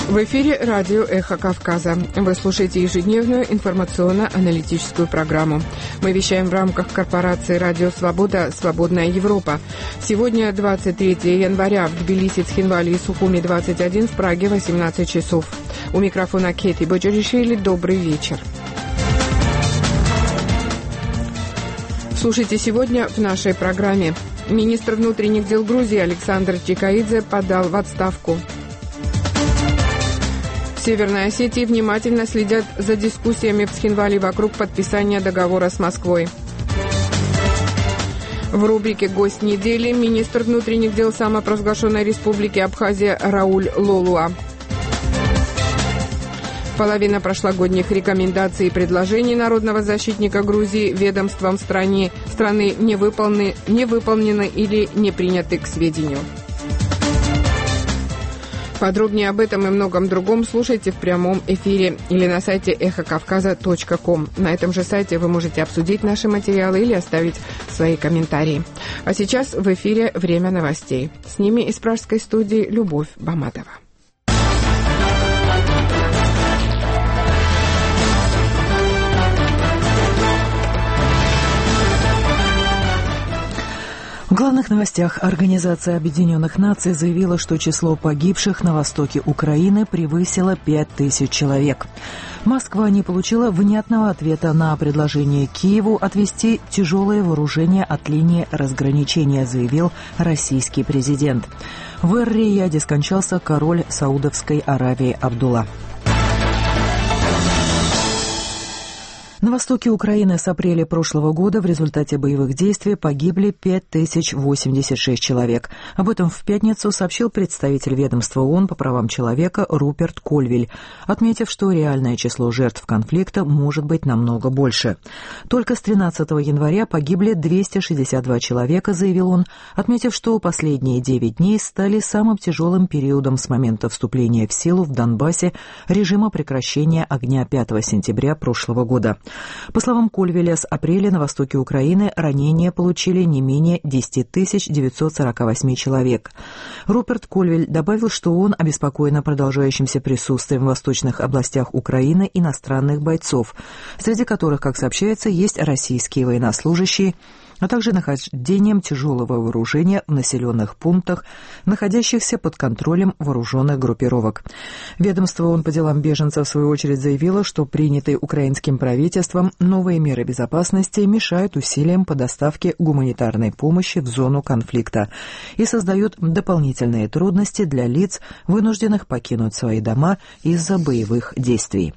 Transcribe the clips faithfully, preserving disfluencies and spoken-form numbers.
В эфире радио «Эхо Кавказа». Вы слушаете ежедневную информационно-аналитическую программу. Мы вещаем в рамках корпорации «Радио Свобода. Свободная Европа». Сегодня двадцать третьего января, в Тбилиси, Цхинвале и Сухуми двадцать один, в Праге восемнадцать часов. У микрофона Кети Боджеришвили. Добрый вечер. Слушайте сегодня в нашей программе. Министр внутренних дел Грузии Александр Чикаидзе подал в отставку. В Северной Осетии внимательно следят за дискуссиями в Цхинвале вокруг подписания договора с Москвой. В рубрике «Гость недели» министр внутренних дел самопровозглашенной республики Абхазия Рауль Лолуа. Половина прошлогодних рекомендаций и предложений народного защитника Грузии ведомством страны, страны не выполнены, не выполнены или не приняты к сведению. Подробнее об этом и многом другом слушайте в прямом эфире или на сайте эхо кавказа точка ком. На этом же сайте вы можете обсудить наши материалы или оставить свои комментарии. А сейчас в эфире «Время новостей». С ними из пражской студии Любовь Баматова. В главных новостях Организация Объединенных Наций заявила, что число погибших на востоке Украины превысило пять тысяч человек. Москва не получила внятного ответа на предложение Киеву отвести тяжелое вооружение от линии разграничения, заявил российский президент. В Эр-Рияде скончался король Саудовской Аравии Абдулла. На востоке Украины с апреля прошлого года в результате боевых действий погибли пять тысяч восемьдесят шесть человек. Об этом в пятницу сообщил представитель ведомства ООН по правам человека Руперт Кольвиль, отметив, что реальное число жертв конфликта может быть намного больше. Только с тринадцатого января погибли двести шестьдесят два человека, заявил он, отметив, что последние девять дней стали самым тяжелым периодом с момента вступления в силу в Донбассе режима прекращения огня пятого сентября прошлого года. По словам Кольвиля, с апреля на востоке Украины ранения получили не менее десять тысяч девятьсот сорок восемь человек. Руперт Кольвиль добавил, что он обеспокоен продолжающимся присутствием в восточных областях Украины иностранных бойцов, среди которых, как сообщается, есть российские военнослужащие, а также нахождением тяжелого вооружения в населенных пунктах, находящихся под контролем вооруженных группировок. Ведомство ООН по делам беженцев, в свою очередь, заявило, что принятые украинским правительством новые меры безопасности мешают усилиям по доставке гуманитарной помощи в зону конфликта и создают дополнительные трудности для лиц, вынужденных покинуть свои дома из-за боевых действий.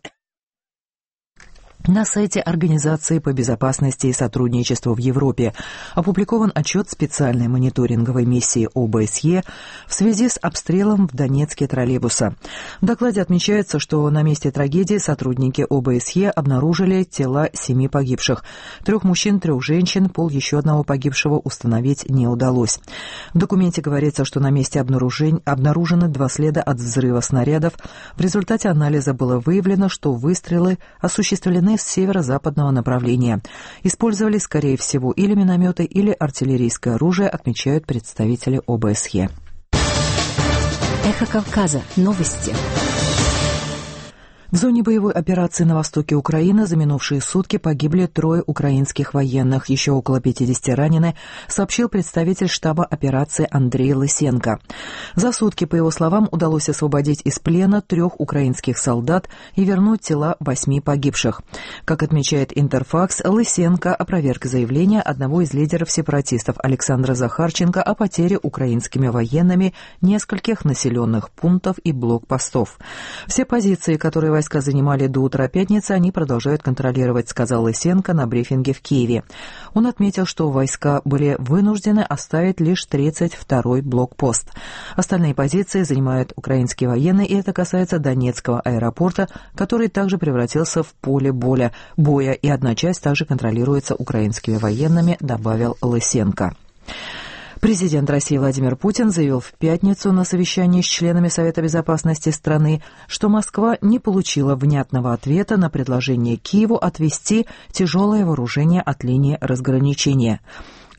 На сайте Организации по безопасности и сотрудничеству в Европе опубликован отчет специальной мониторинговой миссии О Бэ С Е в связи с обстрелом в Донецке троллейбуса. В докладе отмечается, что на месте трагедии сотрудники О Бэ С Е обнаружили тела семи погибших. Трех мужчин, трех женщин, пол еще одного погибшего установить не удалось. В документе говорится, что на месте обнаружены два следа от взрыва снарядов. В результате анализа было выявлено, что выстрелы осуществлены с северо-западного направления. Использовали, скорее всего, или минометы, или артиллерийское оружие, отмечают представители О Бэ С Е. Эхо Кавказа. Новости. В зоне боевой операции на востоке Украины за минувшие сутки погибли трое украинских военных, еще около пятидесяти ранены, сообщил представитель штаба операции Андрей Лысенко. За сутки, по его словам, удалось освободить из плена трех украинских солдат и вернуть тела восьми погибших. Как отмечает Интерфакс, Лысенко опроверг заявление одного из лидеров сепаратистов Александра Захарченко о потере украинскими военными нескольких населенных пунктов и блокпостов. Все позиции, которые войска занимали до утра пятницы, они продолжают контролировать, сказал Лысенко на брифинге в Киеве. Он отметил, что войска были вынуждены оставить лишь тридцать второй блокпост. Остальные позиции занимают украинские военные, и это касается Донецкого аэропорта, который также превратился в поле боя, боя и одна часть также контролируется украинскими военными, добавил Лысенко. Президент России Владимир Путин заявил в пятницу на совещании с членами Совета безопасности страны, что Москва не получила внятного ответа на предложение Киеву отвести тяжелое вооружение от линии разграничения.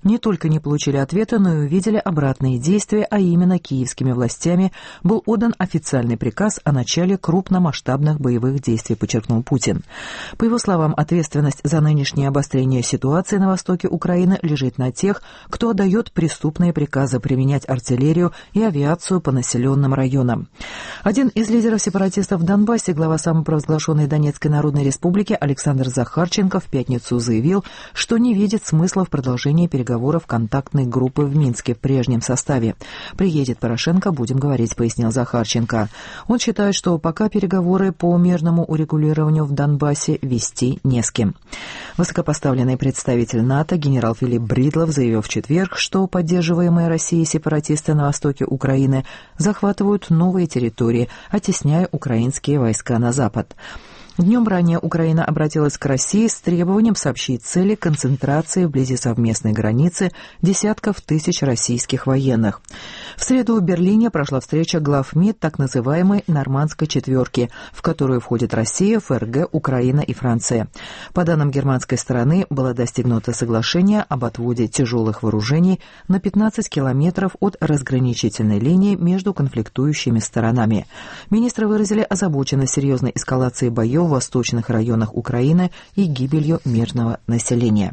не только не получили ответа, но и увидели обратные действия, а именно киевскими властями был отдан официальный приказ о начале крупномасштабных боевых действий, подчеркнул Путин. По его словам, ответственность за нынешнее обострение ситуации на востоке Украины лежит на тех, кто отдает преступные приказы применять артиллерию и авиацию по населенным районам. Один из лидеров сепаратистов в Донбассе, глава самопровозглашенной Донецкой Народной Республики Александр Захарченко в пятницу заявил, что не видит смысла в продолжении переговоров контактной группы в Минске в прежнем составе. «Приедет Порошенко, будем говорить», — пояснил Захарченко. Он считает, что пока переговоры по мирному урегулированию в Донбассе вести не с кем. Высокопоставленный представитель НАТО генерал Филипп Бридлов заявил в четверг, что поддерживаемые Россией сепаратисты на востоке Украины захватывают новые территории, оттесняя украинские войска на запад. Днем ранее Украина обратилась к России с требованием сообщить цели концентрации вблизи совместной границы десятков тысяч российских военных. В среду в Берлине прошла встреча глав МИД так называемой «Нормандской четверки», в которую входят Россия, ФРГ, Украина и Франция. По данным германской стороны, было достигнуто соглашение об отводе тяжелых вооружений на пятнадцать километров от разграничительной линии между конфликтующими сторонами. Министры выразили озабоченность серьезной эскалацией боев в восточных районах Украины и гибелью мирного населения.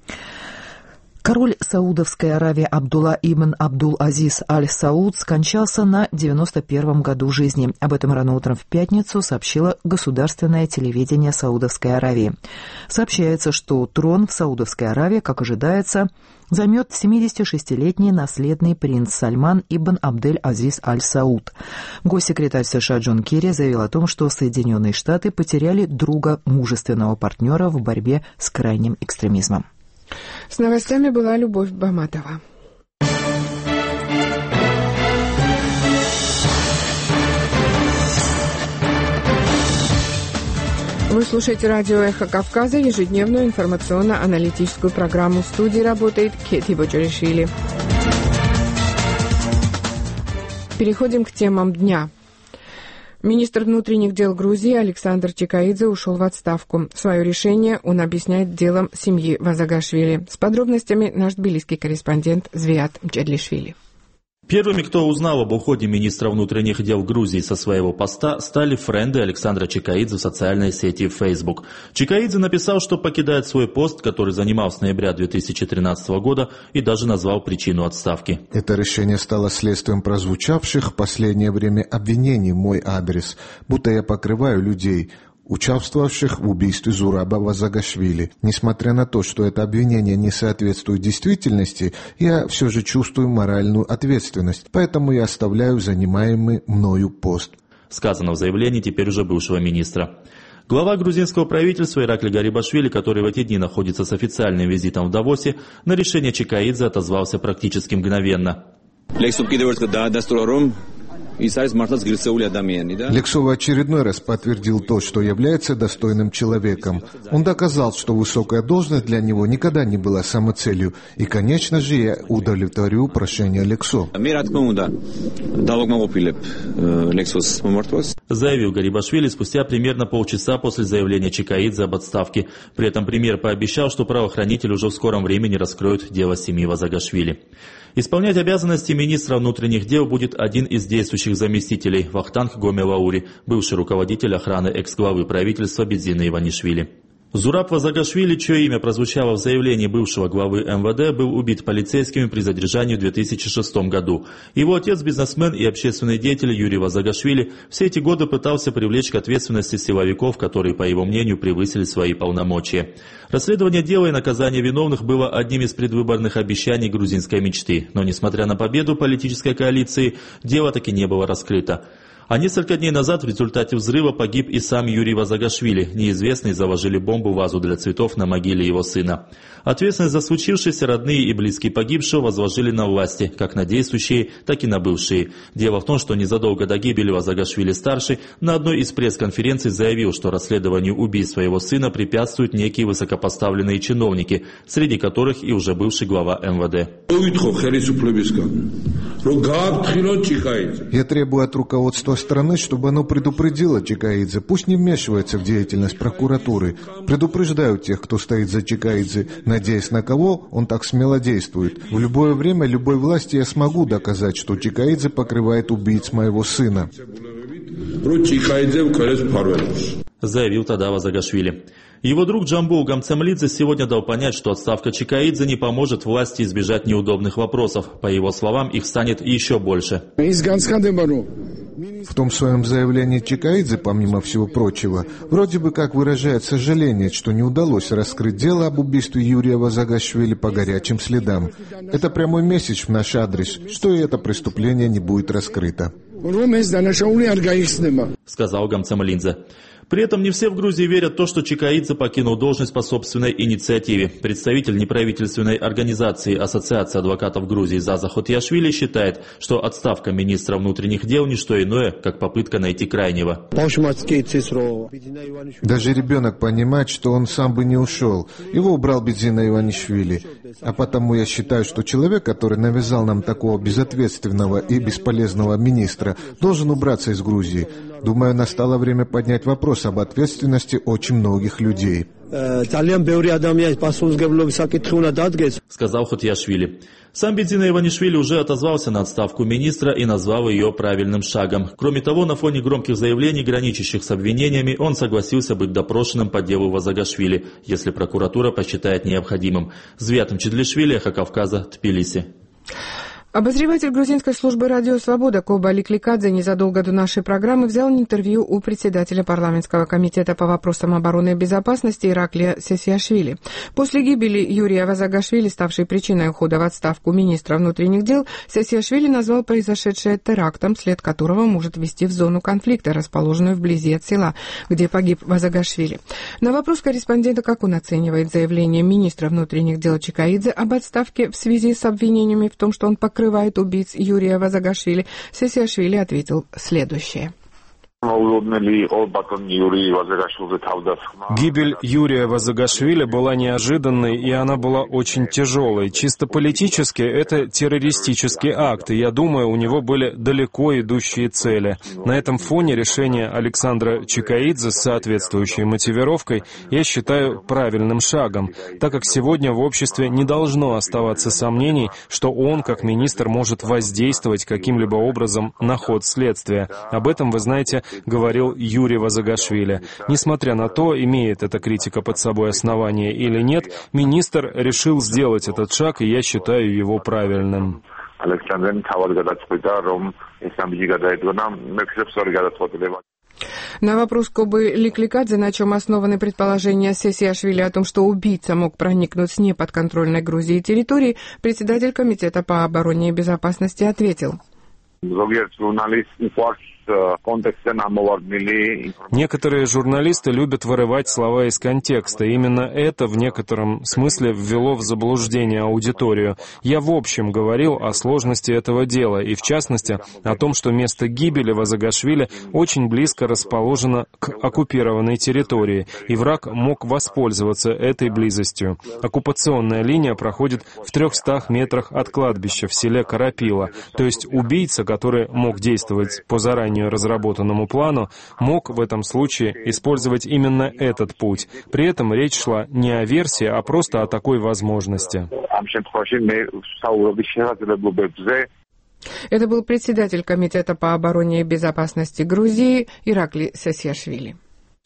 Король Саудовской Аравии Абдулла ибн Абдул-Азиз Аль-Сауд скончался на девяносто первом году жизни. Об этом рано утром в пятницу сообщило государственное телевидение Саудовской Аравии. Сообщается, что трон в Саудовской Аравии, как ожидается, займет семидесятишестилетний наследный принц Сальман ибн Абдель-Азиз Аль-Сауд. Госсекретарь США Джон Керри заявил о том, что Соединенные Штаты потеряли друга, мужественного партнера в борьбе с крайним экстремизмом. С новостями была Любовь Баматова. Вы слушаете радио «Эхо Кавказа», ежедневную информационно-аналитическую программу. В студии работает Кети Боджаришвили. Переходим к темам дня. Министр внутренних дел Грузии Александр Чикаидзе ушел в отставку. Свое решение он объясняет делом семьи Вазагашвили. С подробностями наш тбилисский корреспондент Звиат Мчедлишвили. Первыми, кто узнал об уходе министра внутренних дел Грузии со своего поста, стали френды Александра Чикаидзе в социальной сети Facebook. Чикаидзе написал, что покидает свой пост, который занимал с ноября две тысячи тринадцатого года, и даже назвал причину отставки. Это решение стало следствием прозвучавших в последнее время обвинений в мой адрес, будто я покрываю людей, участвовавших в убийстве Зураба Вазагашвили. Несмотря на то, что это обвинение не соответствует действительности, я все же чувствую моральную ответственность, поэтому я оставляю занимаемый мною пост. Сказано в заявлении теперь уже бывшего министра. Глава грузинского правительства Иракли Гарибашвили, который в эти дни находится с официальным визитом в Давосе, на решение Чикаидзе отозвался практически мгновенно. Лексов в очередной раз подтвердил то, что является достойным человеком. Он доказал, что высокая должность для него никогда не была самоцелью. И, конечно же, я удовлетворю прошение Лексо. Заявил Гарибашвили спустя примерно полчаса после заявления Чикаидзе об отставке. При этом премьер пообещал, что правоохранители уже в скором времени раскроют дело семьи Вазагашвили. Исполнять обязанности министра внутренних дел будет один из действующих заместителей – Вахтанг Гоме-Лаури, бывший руководитель охраны экс-главы правительства Бедзины Иванишвили. Зураб Вазагашвили, чье имя прозвучало в заявлении бывшего главы эм вэ дэ, был убит полицейскими при задержании в две тысячи шестом году. Его отец, бизнесмен и общественный деятель Юрий Вазагашвили, все эти годы пытался привлечь к ответственности силовиков, которые, по его мнению, превысили свои полномочия. Расследование дела и наказание виновных было одним из предвыборных обещаний грузинской мечты. Но, несмотря на победу политической коалиции, дело таки не было раскрыто. А несколько дней назад в результате взрыва погиб и сам Юрий Вазагашвили. Неизвестные заложили бомбу в вазу для цветов на могиле его сына. Ответственность за случившееся родные и близкие погибшего возложили на власти, как на действующие, так и на бывшие. Дело в том, что незадолго до гибели Вазагашвили-старший на одной из пресс-конференций заявил, что расследованию убийства его сына препятствуют некие высокопоставленные чиновники, среди которых и уже бывший глава эм вэ дэ. Я требую от руководства страны, чтобы оно предупредило Чикаидзе. Пусть не вмешивается в деятельность прокуратуры. Предупреждаю тех, кто стоит за Чикаидзе, надеясь на кого он так смело действует. В любое время, любой власти я смогу доказать, что Чикаидзе покрывает убийц моего сына. Заявил тогда Вазагашвили. Его друг Джамбул Гамцемлидзе сегодня дал понять, что отставка Чикаидзе не поможет власти избежать неудобных вопросов. По его словам, их станет еще больше. В том своем заявлении Чикаидзе, помимо всего прочего, вроде бы как выражает сожаление, что не удалось раскрыть дело об убийстве Юрия Вазагашвили по горячим следам. Это прямой месседж в наш адрес, что и это преступление не будет раскрыто. Сказал Гамцемлидзе. При этом не все в Грузии верят в то, что Чикаидзе покинул должность по собственной инициативе. Представитель неправительственной организации Ассоциации адвокатов Грузии Заза Хотияшвили считает, что отставка министра внутренних дел не что иное, как попытка найти крайнего. Даже ребенок понимает, что он сам бы не ушел. Его убрал Бидзина Иванишвили. А потому я считаю, что человек, который навязал нам такого безответственного и бесполезного министра, должен убраться из Грузии. Думаю, настало время поднять вопрос об ответственности очень многих людей. Сказал Хотияшвили. Сам Бидзина Иванишвили уже отозвался на отставку министра и назвал ее правильным шагом. Кроме того, на фоне громких заявлений, граничащих с обвинениями, он согласился быть допрошенным по делу Вазагашвили, если прокуратура посчитает необходимым. Звятом Чедлишвили, Эхо Кавказа, Тбилиси. Обозреватель грузинской службы «Радио Свобода» Коба Ликликадзе незадолго до нашей программы взял интервью у председателя парламентского комитета по вопросам обороны и безопасности Ираклия Сесиашвили. После гибели Юрия Вазагашвили, ставшей причиной ухода в отставку министра внутренних дел, Сесиашвили назвал произошедшее терактом, след которого может вести в зону конфликта, расположенную вблизи от села, где погиб Вазагашвили. На вопрос корреспондента, как он оценивает заявление министра внутренних дел Чикаидзе об отставке в связи с обвинениями в том, что он покрывает покрывает убийц Юрия Вазагашвили, Сесиашвили ответил следующее. Гибель Юрия Вазагашвили была неожиданной, и она была очень тяжелой. Чисто политически это террористический акт, и я думаю, у него были далеко идущие цели. На этом фоне решение Александра Чикаидзе с соответствующей мотивировкой я считаю правильным шагом, так как сегодня в обществе не должно оставаться сомнений, что он, как министр, может воздействовать каким-либо образом на ход следствия. Об этом, вы знаете, говорил Юрий Вазагашвили. Несмотря на то, имеет эта критика под собой основание или нет, министр решил сделать этот шаг, и я считаю его правильным. На вопрос Кобы Ликликадзе, на чем основаны предположения Сесиашвили о том, что убийца мог проникнуть с неподконтрольной Грузии территории, председатель комитета по обороне и безопасности ответил. Некоторые журналисты любят вырывать слова из контекста. Именно это в некотором смысле ввело в заблуждение аудиторию. Я в общем говорил о сложности этого дела, и в частности о том, что место гибели Вазагашвили очень близко расположено к оккупированной территории, и враг мог воспользоваться этой близостью. Оккупационная линия проходит в трехстах метрах от кладбища в селе Карапила, то есть убийца, который мог действовать по заранее разработанному плану, мог в этом случае использовать именно этот путь. При этом речь шла не о версии, а просто о такой возможности. Это был председатель комитета по обороне и безопасности Грузии Ираклий Сесиашвили.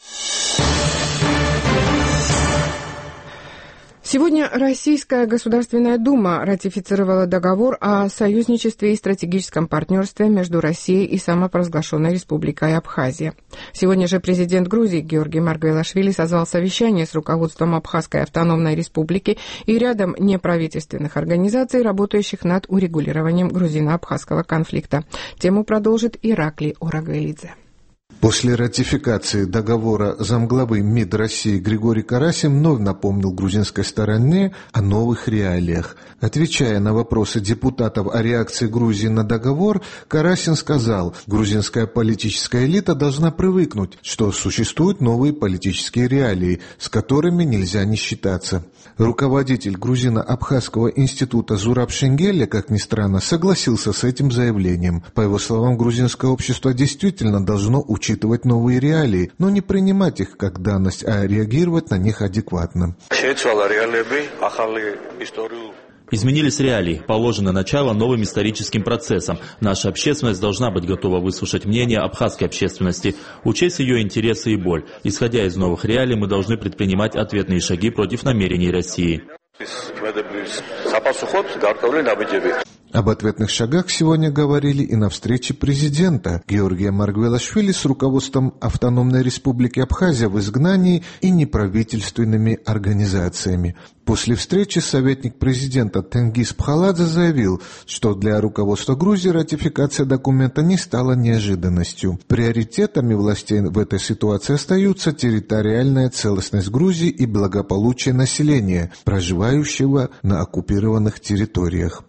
Сегодня Российская Государственная Дума ратифицировала договор о союзничестве и стратегическом партнерстве между Россией и самопровозглашенной Республикой Абхазия. Сегодня же президент Грузии Георгий Маргвелашвили созвал совещание с руководством Абхазской автономной республики и рядом неправительственных организаций, работающих над урегулированием грузино-абхазского конфликта. Тему продолжит Ираклий Орагвелидзе. После ратификации договора замглавы МИД России Григорий Карасин вновь напомнил грузинской стороне о новых реалиях. Отвечая на вопросы депутатов о реакции Грузии на договор, Карасин сказал, грузинская политическая элита должна привыкнуть, что существуют новые политические реалии, с которыми нельзя не считаться. Руководитель грузино-абхазского института Зураб Шенгеля, как ни странно, согласился с этим заявлением. По его словам, грузинское общество действительно должно учитывать новые реалии, но не принимать их как данность, а реагировать на них адекватно. Изменились реалии, положено начало новым историческим процессам. Наша общественность должна быть готова выслушать мнение абхазской общественности, учесть ее интересы и боль. Исходя из новых реалий, мы должны предпринимать ответные шаги против намерений России. Об ответных шагах сегодня говорили и на встрече президента Георгия Маргвелашвили с руководством Автономной Республики Абхазия в изгнании и неправительственными организациями. После встречи советник президента Тенгиз Пхаладзе заявил, что для руководства Грузии ратификация документа не стала неожиданностью. Приоритетами властей в этой ситуации остаются территориальная целостность Грузии и благополучие населения, проживающего на оккупированных территориях.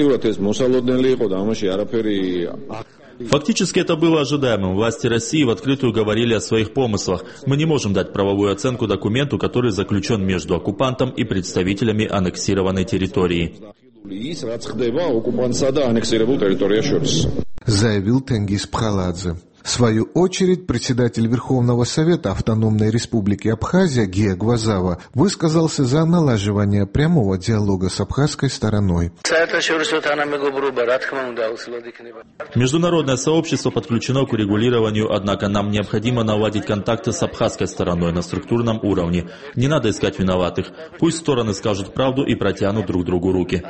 Фактически это было ожидаемым. Власти России в открытую говорили о своих помыслах. Мы не можем дать правовую оценку документу, который заключен между оккупантом и представителями аннексированной территории. Заявил Тенгиз Пхаладзе. В свою очередь, председатель Верховного Совета Автономной Республики Абхазия Гия Гвазава высказался за налаживание прямого диалога с абхазской стороной. Международное сообщество подключено к урегулированию, однако нам необходимо наладить контакты с абхазской стороной на структурном уровне. Не надо искать виноватых. Пусть стороны скажут правду и протянут друг другу руки.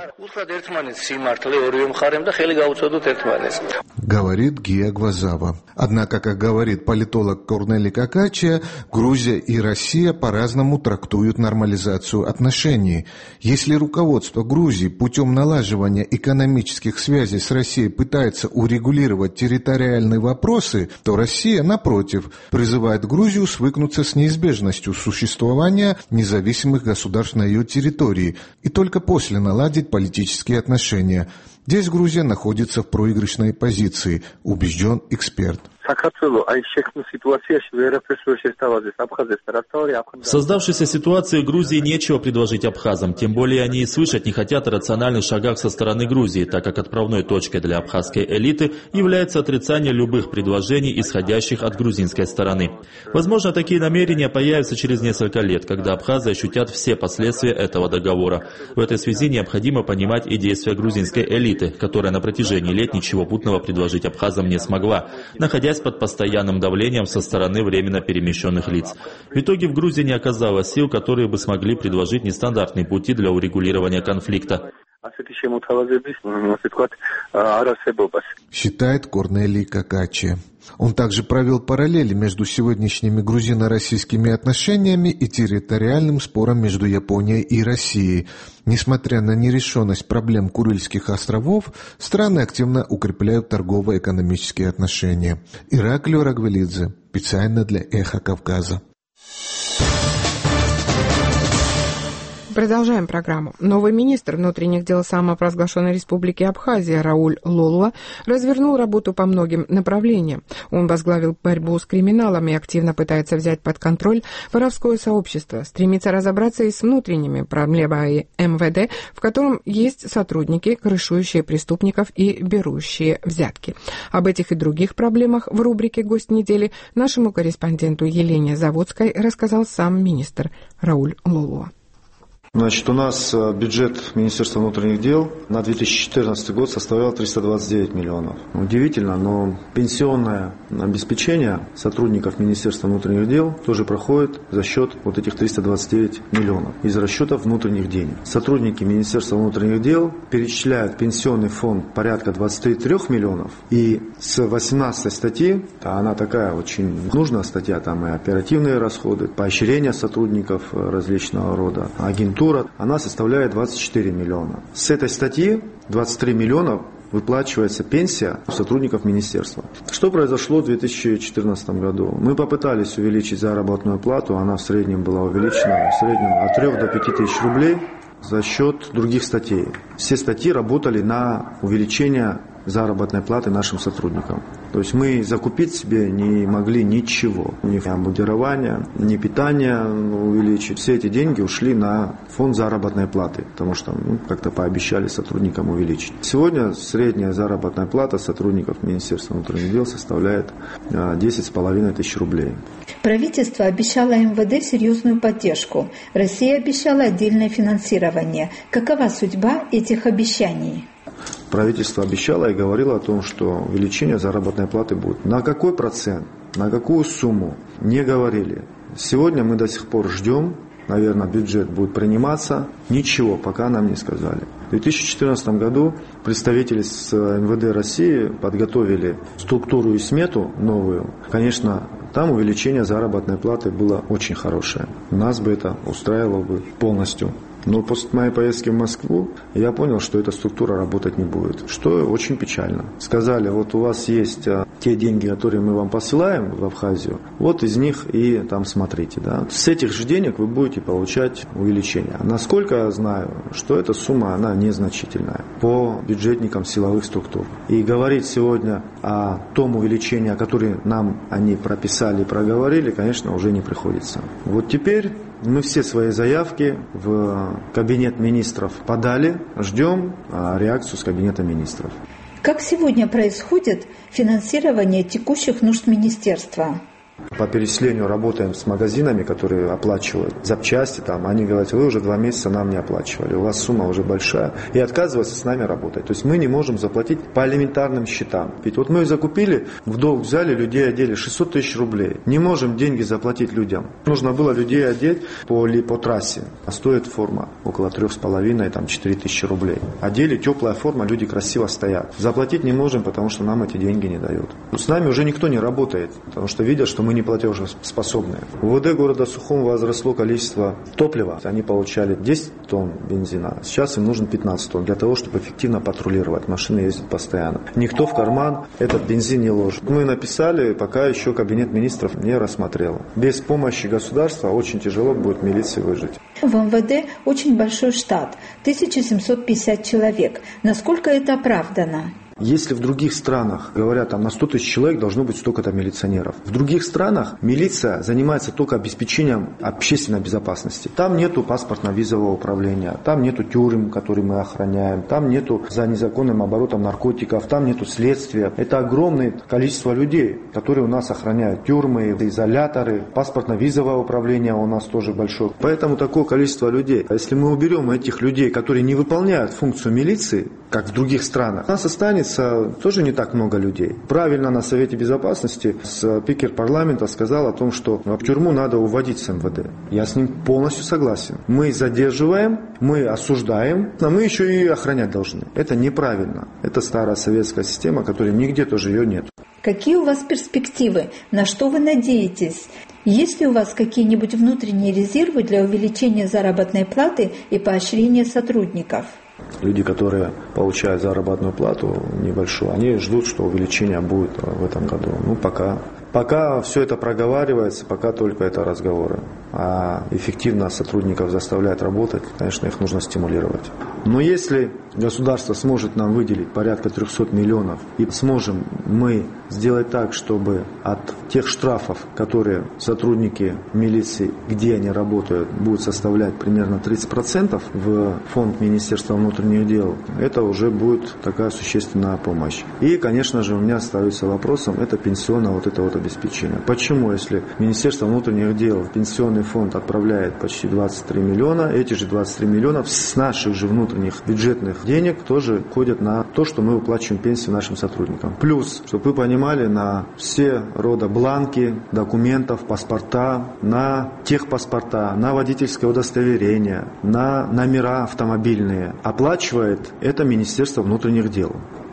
Говорит Гия Гвазава. Однако, как говорит политолог Корнели Какачия, Грузия и Россия по-разному трактуют нормализацию отношений. Если руководство Грузии путем налаживания экономических связей с Россией пытается урегулировать территориальные вопросы, то Россия, напротив, призывает Грузию свыкнуться с неизбежностью существования независимых государств на ее территории и только после наладить политические отношения. Здесь Грузия находится в проигрышной позиции, убежден эксперт. В создавшейся ситуации Грузии нечего предложить абхазам, тем более они и слышать не хотят о рациональных шагах со стороны Грузии, так как отправной точкой для абхазской элиты является отрицание любых предложений, исходящих от грузинской стороны. Возможно, такие намерения появятся через несколько лет, когда абхазы ощутят все последствия этого договора. В этой связи необходимо понимать и действия грузинской элиты, которая на протяжении лет ничего путного предложить абхазам не смогла, находясь под постоянным давлением со стороны временно перемещенных лиц. В итоге в Грузии не оказалось сил, которые бы смогли предложить нестандартные пути для урегулирования конфликта. Считает Корнели Какачия. Он также провел параллели между сегодняшними грузино-российскими отношениями и территориальным спором между Японией и Россией. Несмотря на нерешенность проблем Курильских островов, страны активно укрепляют торгово-экономические отношения. Ираклио Рагвелидзе, специально для «Эхо Кавказа». Продолжаем программу. Новый министр внутренних дел самопровозглашенной республики Абхазия Рауль Лолуа развернул работу по многим направлениям. Он возглавил борьбу с криминалом и активно пытается взять под контроль воровское сообщество, стремится разобраться и с внутренними проблемами эм вэ дэ, в котором есть сотрудники, крышующие преступников и берущие взятки. Об этих и других проблемах в рубрике «Гость недели» нашему корреспонденту Елене Заводской рассказал сам министр Рауль Лолуа. Значит, у нас бюджет Министерства внутренних дел на две тысячи четырнадцатый год составлял триста двадцать девять миллионов. Удивительно, но пенсионное обеспечение сотрудников Министерства внутренних дел тоже проходит за счет вот этих триста двадцать девять миллионов из расчетов внутренних денег. Сотрудники Министерства внутренних дел перечисляют в пенсионный фонд порядка двадцать три миллионов. И с восемнадцатой статьи, а она такая очень нужная статья, там и оперативные расходы, поощрение сотрудников различного рода, агентур, она составляет двадцать четыре миллиона. С этой статьи двадцать три миллиона выплачивается пенсия сотрудников министерства. Что произошло в две тысячи четырнадцатом году? Мы попытались увеличить заработную плату, она в среднем была увеличена в среднем от трёх до пяти тысяч рублей за счет других статей. Все статьи работали на увеличение заработной платы нашим сотрудникам. То есть мы закупить себе не могли ничего. Ни обмундирование, ни питание увеличить. Все эти деньги ушли на фонд заработной платы, потому что ну, как-то пообещали сотрудникам увеличить. Сегодня средняя заработная плата сотрудников Министерства внутренних дел составляет десять с половиной тысяч рублей. Правительство обещало эм вэ дэ серьезную поддержку. Россия обещала отдельное финансирование. Какова судьба этих обещаний? Правительство обещало и говорило о том, что увеличение заработной платы будет. На какой процент, на какую сумму, не говорили. Сегодня мы до сих пор ждем, наверное, бюджет будет приниматься. Ничего пока нам не сказали. В две тысячи четырнадцатом году представители с эм вэ дэ России подготовили структуру и смету новую. Конечно, там увеличение заработной платы было очень хорошее. Нас бы это устраивало бы полностью. Но после моей поездки в Москву я понял, что эта структура работать не будет, что очень печально. Сказали, вот у вас есть а, те деньги, которые мы вам посылаем в Абхазию, вот из них и там смотрите. Да. С этих же денег вы будете получать увеличение. Насколько я знаю, что эта сумма, она незначительная по бюджетникам силовых структур. И говорить сегодня о том увеличении, которое нам они прописали и проговорили, конечно, уже не приходится. Вот теперь мы все свои заявки в кабинет министров подали, ждем реакцию с кабинета министров. Как сегодня происходит финансирование текущих нужд министерства? По переселению работаем с магазинами, которые оплачивают запчасти. Там, они говорят, вы уже два месяца нам не оплачивали, у вас сумма уже большая. И отказываются с нами работать. То есть мы не можем заплатить по элементарным счетам. Ведь вот мы закупили, в долг взяли, людей одели шестьсот тысяч рублей. Не можем деньги заплатить людям. Нужно было людей одеть по, по трассе. А стоит форма около трех с половиной, там четыре тысячи рублей. Одели, теплая форма, люди красиво стоят. Заплатить не можем, потому что нам эти деньги не дают. С нами уже никто не работает, потому что видят, что мы не платежеспособные. В вэ дэ города Сухум возросло количество топлива. Они получали десять тонн бензина. Сейчас им нужно пятнадцать тонн для того, чтобы эффективно патрулировать. Машины ездят постоянно. Никто в карман этот бензин не ложит. Мы написали, пока еще кабинет министров не рассмотрел. Без помощи государства очень тяжело будет милиции выжить. В эм вэ дэ очень большой штат. тысяча семьсот пятьдесят человек. Насколько это оправдано? Если в других странах, говорят, там на сто тысяч человек должно быть столько-то милиционеров. В других странах милиция занимается только обеспечением общественной безопасности. Там нету паспортно-визового управления, там нету тюрем, которые мы охраняем, там нету за незаконным оборотом наркотиков, там нету следствия. Это огромное количество людей, которые у нас охраняют тюрьмы, изоляторы, паспортно-визовое управление у нас тоже большое. Поэтому такое количество людей. А если мы уберем этих людей, которые не выполняют функцию милиции, как в других странах, у нас останется тоже не так много людей. Правильно на Совете Безопасности спикер парламента сказал о том, что в тюрьму надо уводить с эм вэ дэ. Я с ним полностью согласен. Мы задерживаем, мы осуждаем, но мы еще и охранять должны. Это неправильно. Это старая советская система, которой нигде тоже ее нет. Какие у вас перспективы? На что вы надеетесь? Есть ли у вас какие-нибудь внутренние резервы для увеличения заработной платы и поощрения сотрудников? Люди, которые получают заработную плату небольшую, они ждут, что увеличение будет в этом году. Ну, пока, пока все это проговаривается, пока только это разговоры. А эффективно сотрудников заставляют работать, конечно, их нужно стимулировать. Но если государство сможет нам выделить порядка трехсот миллионов, и сможем мы сделать так, чтобы от тех штрафов, которые сотрудники милиции, где они работают, будут составлять примерно тридцать процентов в фонд Министерства внутренних дел, это уже будет такая существенная помощь. И, конечно же, у меня остается вопросом, это пенсионное вот это вот обеспечение. Почему, если Министерство внутренних дел, пенсионный фонд отправляет почти двадцать три миллиона, эти же двадцать три миллиона с наших же внутренних бюджетных денег тоже ходят на то, что мы выплачиваем пенсии нашим сотрудникам. Плюс, чтобы вы понимали, на все рода бланки, документов, паспорта, на техпаспорта, на водительское удостоверение, на номера автомобильные оплачивает это Министерство внутренних дел.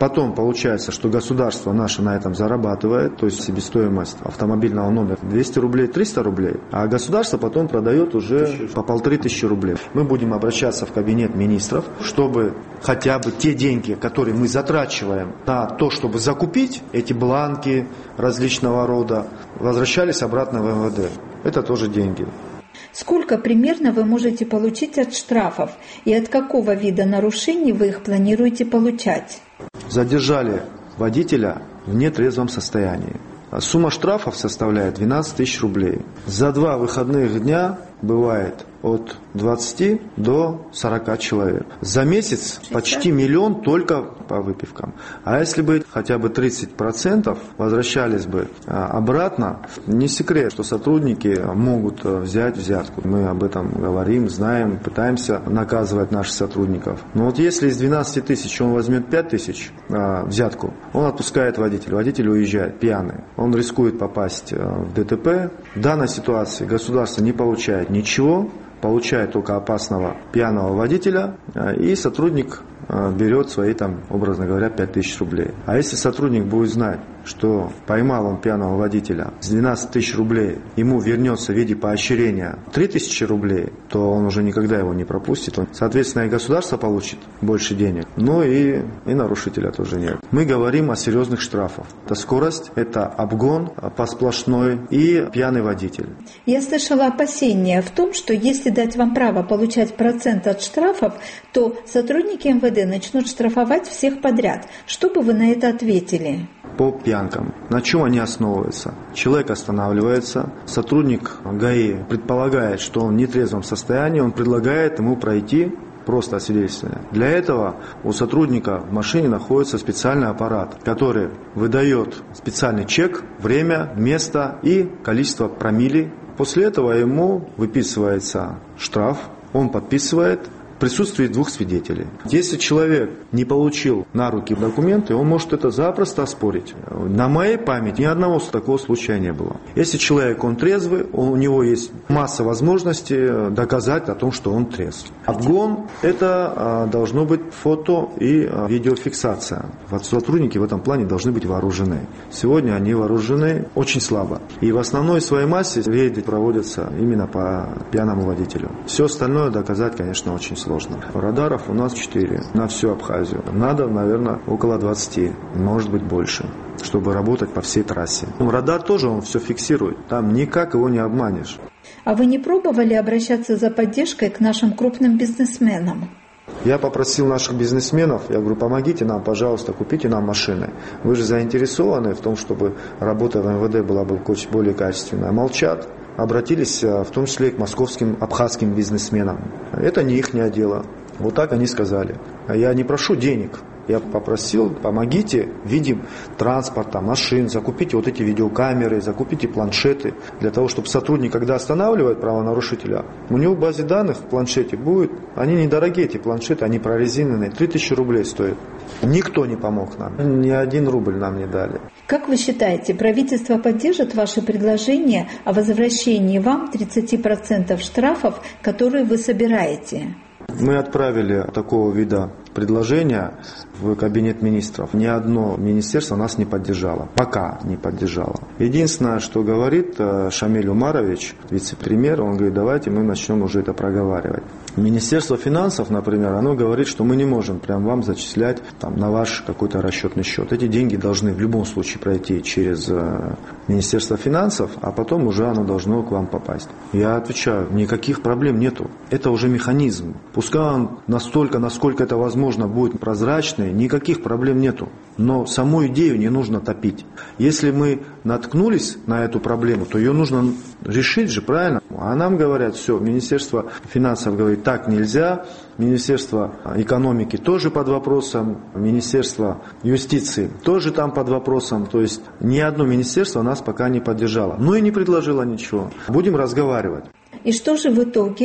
Потом получается, что государство наше на этом зарабатывает, то есть себестоимость автомобильного номера двести рублей, триста рублей, а государство потом продает уже по полторы тысячи рублей. Мы будем обращаться в кабинет министров, чтобы хотя бы те деньги, которые мы затрачиваем на то, чтобы закупить эти бланки различного рода, возвращались обратно в эм вэ дэ. Это тоже деньги. Сколько примерно вы можете получить от штрафов и от какого вида нарушений вы их планируете получать? Задержали водителя в нетрезвом состоянии. Сумма штрафов составляет двенадцать тысяч рублей. За два выходных дня бывает от двадцати до сорока человек. За месяц почти миллион только по выпивкам. А если бы хотя бы тридцать процентов возвращались бы обратно, не секрет, что сотрудники могут взять взятку. Мы об этом говорим, знаем, пытаемся наказывать наших сотрудников. Но вот если из двенадцати тысяч он возьмет пять тысяч взятку, он отпускает водителя. Водитель уезжает пьяный. Он рискует попасть в дэ тэ пэ. В данной ситуации государство не получает ничего, получает только опасного пьяного водителя, и сотрудник берет свои, там, образно говоря, пять тысяч рублей. А если сотрудник будет знать, что поймал он пьяного водителя с двенадцати тысяч рублей, ему вернется в виде поощрения три тысячи рублей, то он уже никогда его не пропустит. Он, соответственно, и государство получит больше денег, но и, и нарушителя тоже нет. Мы говорим о серьезных штрафах. Это скорость, это обгон по сплошной и пьяный водитель. Я слышала опасения в том, что если дать вам право получать процент от штрафов, то сотрудники эм вэ дэ начнут штрафовать всех подряд. Что бы вы на это ответили? По пьянкам. На чем они основываются? Человек останавливается, сотрудник ГАИ предполагает, что он в нетрезвом состоянии, он предлагает ему пройти просто освидетельствование. Для этого у сотрудника в машине находится специальный аппарат, который выдает специальный чек, время, место и количество промилле. После этого ему выписывается штраф, он подписывает, в присутствии двух свидетелей. Если человек не получил на руки документы, он может это запросто оспорить. На моей памяти ни одного такого случая не было. Если человек, он трезвый, у него есть масса возможностей доказать о том, что он трезв. Обгон – это должно быть фото и видеофиксация. Сотрудники в этом плане должны быть вооружены. Сегодня они вооружены очень слабо. И в основной своей массе рейды проводятся именно по пьяному водителю. Все остальное доказать, конечно, очень сложно. Радаров у нас четыре на всю Абхазию. Надо, наверное, около двадцати, может быть больше, чтобы работать по всей трассе. Радар тоже он все фиксирует, там никак его не обманешь. А вы не пробовали обращаться за поддержкой к нашим крупным бизнесменам? Я попросил наших бизнесменов, я говорю, помогите нам, пожалуйста, купите нам машины. Вы же заинтересованы в том, чтобы работа в эм вэ дэ была бы более качественная. Молчат. Обратились в том числе и к московским, абхазским бизнесменам. Это не их дело. Вот так они сказали. Я не прошу денег. Я попросил, помогите в виде транспорта, машин, закупите вот эти видеокамеры, закупите планшеты, для того, чтобы сотрудник, когда останавливает правонарушителя, у него в базе данных в планшете будет, они недорогие, эти планшеты, они прорезиненные, три тысячи рублей стоят. Никто не помог нам, ни один рубль нам не дали. Как вы считаете, правительство поддержит ваше предложение о возвращении вам тридцати процентов штрафов, которые вы собираете? Мы отправили такого вида предложения в кабинет министров. Ни одно министерство нас не поддержало. Пока не поддержало. Единственное, что говорит Шамиль Умарович, вице-премьер, он говорит, давайте мы начнем уже это проговаривать. Министерство финансов, например, оно говорит, что мы не можем прям вам зачислять там, на ваш какой-то расчетный счет. Эти деньги должны в любом случае пройти через Министерство финансов, а потом уже оно должно к вам попасть. Я отвечаю, никаких проблем нету. Это уже механизм. Пускай он настолько, насколько это возможно, будет прозрачный, никаких проблем нету. Но саму идею не нужно топить. Если мы наткнулись на эту проблему, то ее нужно решить же, правильно? А нам говорят, все, Министерство финансов говорит, так нельзя, Министерство экономики тоже под вопросом, Министерство юстиции тоже там под вопросом. То есть ни одно министерство нас пока не поддержало. Ну и не предложило ничего. Будем разговаривать. И что же в итоге?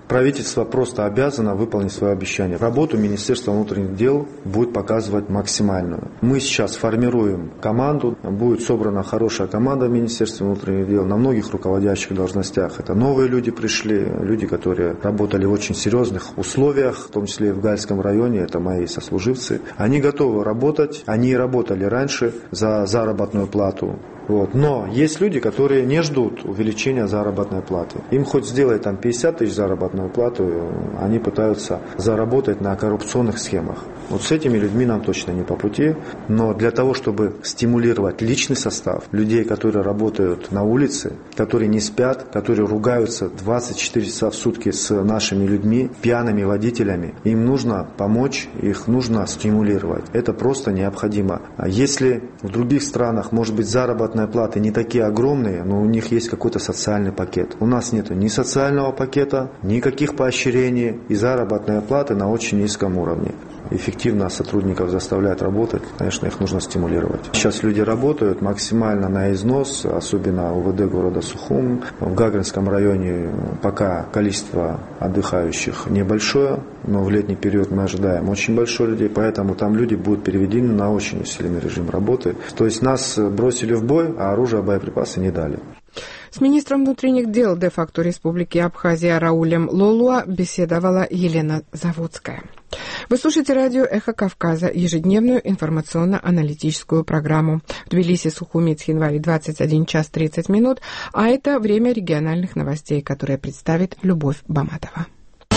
Правительство просто обязано выполнить свое обещание. Работу Министерства внутренних дел будет показывать максимальную. Мы сейчас формируем команду, будет собрана хорошая команда в Министерстве внутренних дел на многих руководящих должностях. Это новые люди пришли, люди, которые работали в очень серьезных условиях, в том числе и в Гальском районе, это мои сослуживцы. Они готовы работать, они работали раньше за заработную плату. Вот. Но есть люди, которые не ждут увеличения заработной платы. Им хоть сделай там пятьдесят тысяч заработную плату, они пытаются заработать на коррупционных схемах. Вот с этими людьми нам точно не по пути. Но для того, чтобы стимулировать личный состав, людей, которые работают на улице, которые не спят, которые ругаются двадцать четыре часа в сутки с нашими людьми, пьяными водителями, им нужно помочь, их нужно стимулировать. Это просто необходимо. А если в других странах, может быть, заработная платы не такие огромные, но у них есть какой-то социальный пакет. У нас нет ни социального пакета, никаких поощрений, и заработные платы на очень низком уровне. Эффективно сотрудников заставляют работать, конечно, их нужно стимулировать. Сейчас люди работают максимально на износ, особенно УВД города Сухум. В Гагаринском районе пока количество отдыхающих небольшое, но в летний период мы ожидаем очень большое людей, поэтому там люди будут переведены на очень усиленный режим работы. То есть нас бросили в бой, а оружие, боеприпасы не дали. С министром внутренних дел де-факто Республики Абхазия Раулем Лолуа беседовала Елена Заводская. Вы слушаете радио «Эхо Кавказа», ежедневную информационно-аналитическую программу. В Тбилиси, Сухуми, Цхинвали, двадцать один час тридцать минут, а это время региональных новостей, которые представит Любовь Баматова.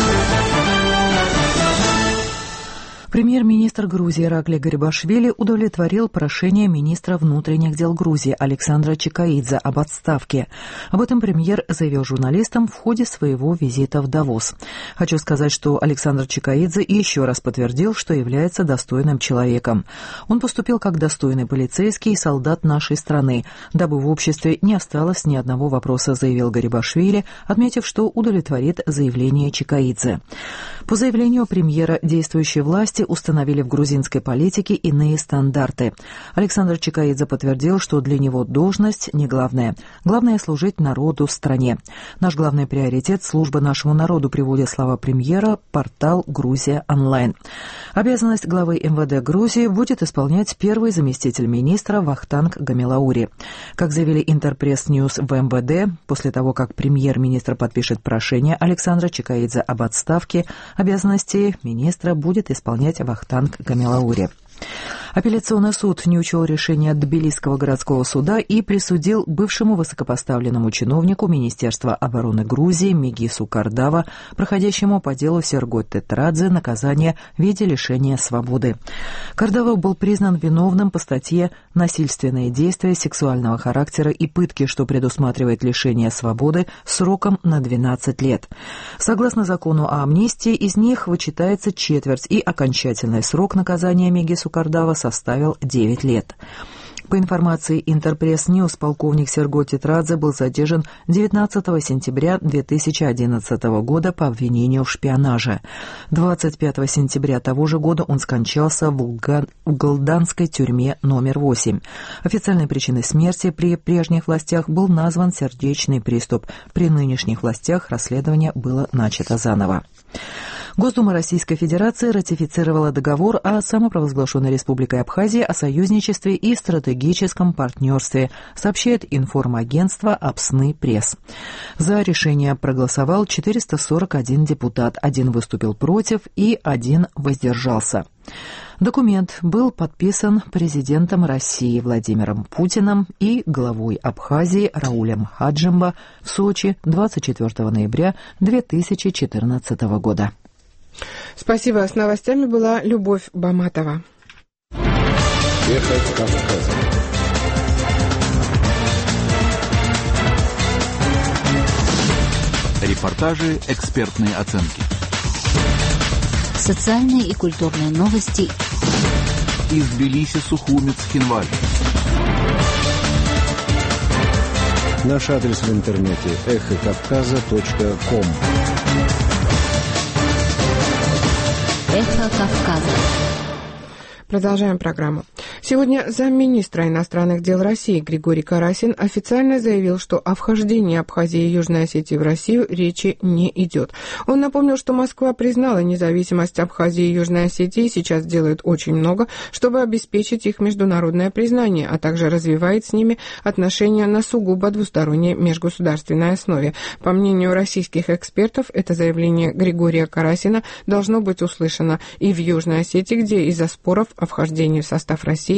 Премьер-министр Грузии Иракли Гарибашвили удовлетворил прошение министра внутренних дел Грузии Александра Чикаидзе об отставке. Об этом премьер заявил журналистам в ходе своего визита в Давос. Хочу сказать, что Александр Чикаидзе еще раз подтвердил, что является достойным человеком. Он поступил как достойный полицейский и солдат нашей страны, дабы в обществе не осталось ни одного вопроса, заявил Гарибашвили, отметив, что удовлетворит заявление Чикаидзе. По заявлению премьера, действующие власти установили в грузинской политике иные стандарты. Александр Чикаидзе подтвердил, что для него должность не главная. Главное — служить народу в стране. Наш главный приоритет — служба нашему народу, приводит слова премьера портал «Грузия онлайн». Обязанность главы эм вэ дэ Грузии будет исполнять первый заместитель министра Вахтанг Гамилаури. Как заявили Интерпресс Ньюс в эм вэ дэ, после того, как премьер-министр подпишет прошение Александра Чикаидзе об отставке, обязанности министра будет исполнять Вахтанг Гамилаури. Апелляционный суд не учел решение Тбилисского городского суда и присудил бывшему высокопоставленному чиновнику Министерства обороны Грузии Мегису Кардава, проходящему по делу Сергой Тетрадзе, наказание в виде лишения свободы. Кардава был признан виновным по статье «Насильственные действия сексуального характера и пытки», что предусматривает лишение свободы сроком на двенадцать лет. Согласно закону о амнистии, из них вычитается четверть, и окончательный срок наказания Мегису Кардава составил девять лет. По информации Интерпресс Ньюс, полковник Серго Тетрадзе был задержан девятнадцатого сентября две тысячи одиннадцатого года по обвинению в шпионаже. двадцать пятого сентября того же года он скончался в, Уга... в голданской тюрьме номер восемь. Официальной причиной смерти при прежних властях был назван сердечный приступ. При нынешних властях расследование было начато заново. Госдума Российской Федерации ратифицировала договор о самопровозглашенной Республикой Абхазия о союзничестве и стратегическом партнерстве, сообщает информагентство Апсны Пресс. За решение проголосовал четыреста сорок один депутат, один выступил против и один воздержался. Документ был подписан президентом России Владимиром Путиным и главой Абхазии Раулем Хаджимба в Сочи двадцать четвёртого ноября две тысячи четырнадцатого года. Спасибо. С новостями была Любовь Баматова. Эхо Кавказа. Репортажи, экспертные оценки. Социальные и культурные новости. Из Тбилиси, Сухуми, Цхинвали. Наш адрес в интернете эхо кавказа точка ком. Эхо Кавказа. Продолжаем программу. Сегодня замминистра иностранных дел России Григорий Карасин официально заявил, что о вхождении Абхазии и Южной Осетии в Россию речи не идет. Он напомнил, что Москва признала независимость Абхазии и Южной Осетии и сейчас делает очень много, чтобы обеспечить их международное признание, а также развивает с ними отношения на сугубо двусторонней межгосударственной основе. По мнению российских экспертов, это заявление Григория Карасина должно быть услышано и в Южной Осетии, где из-за споров о вхождении в состав России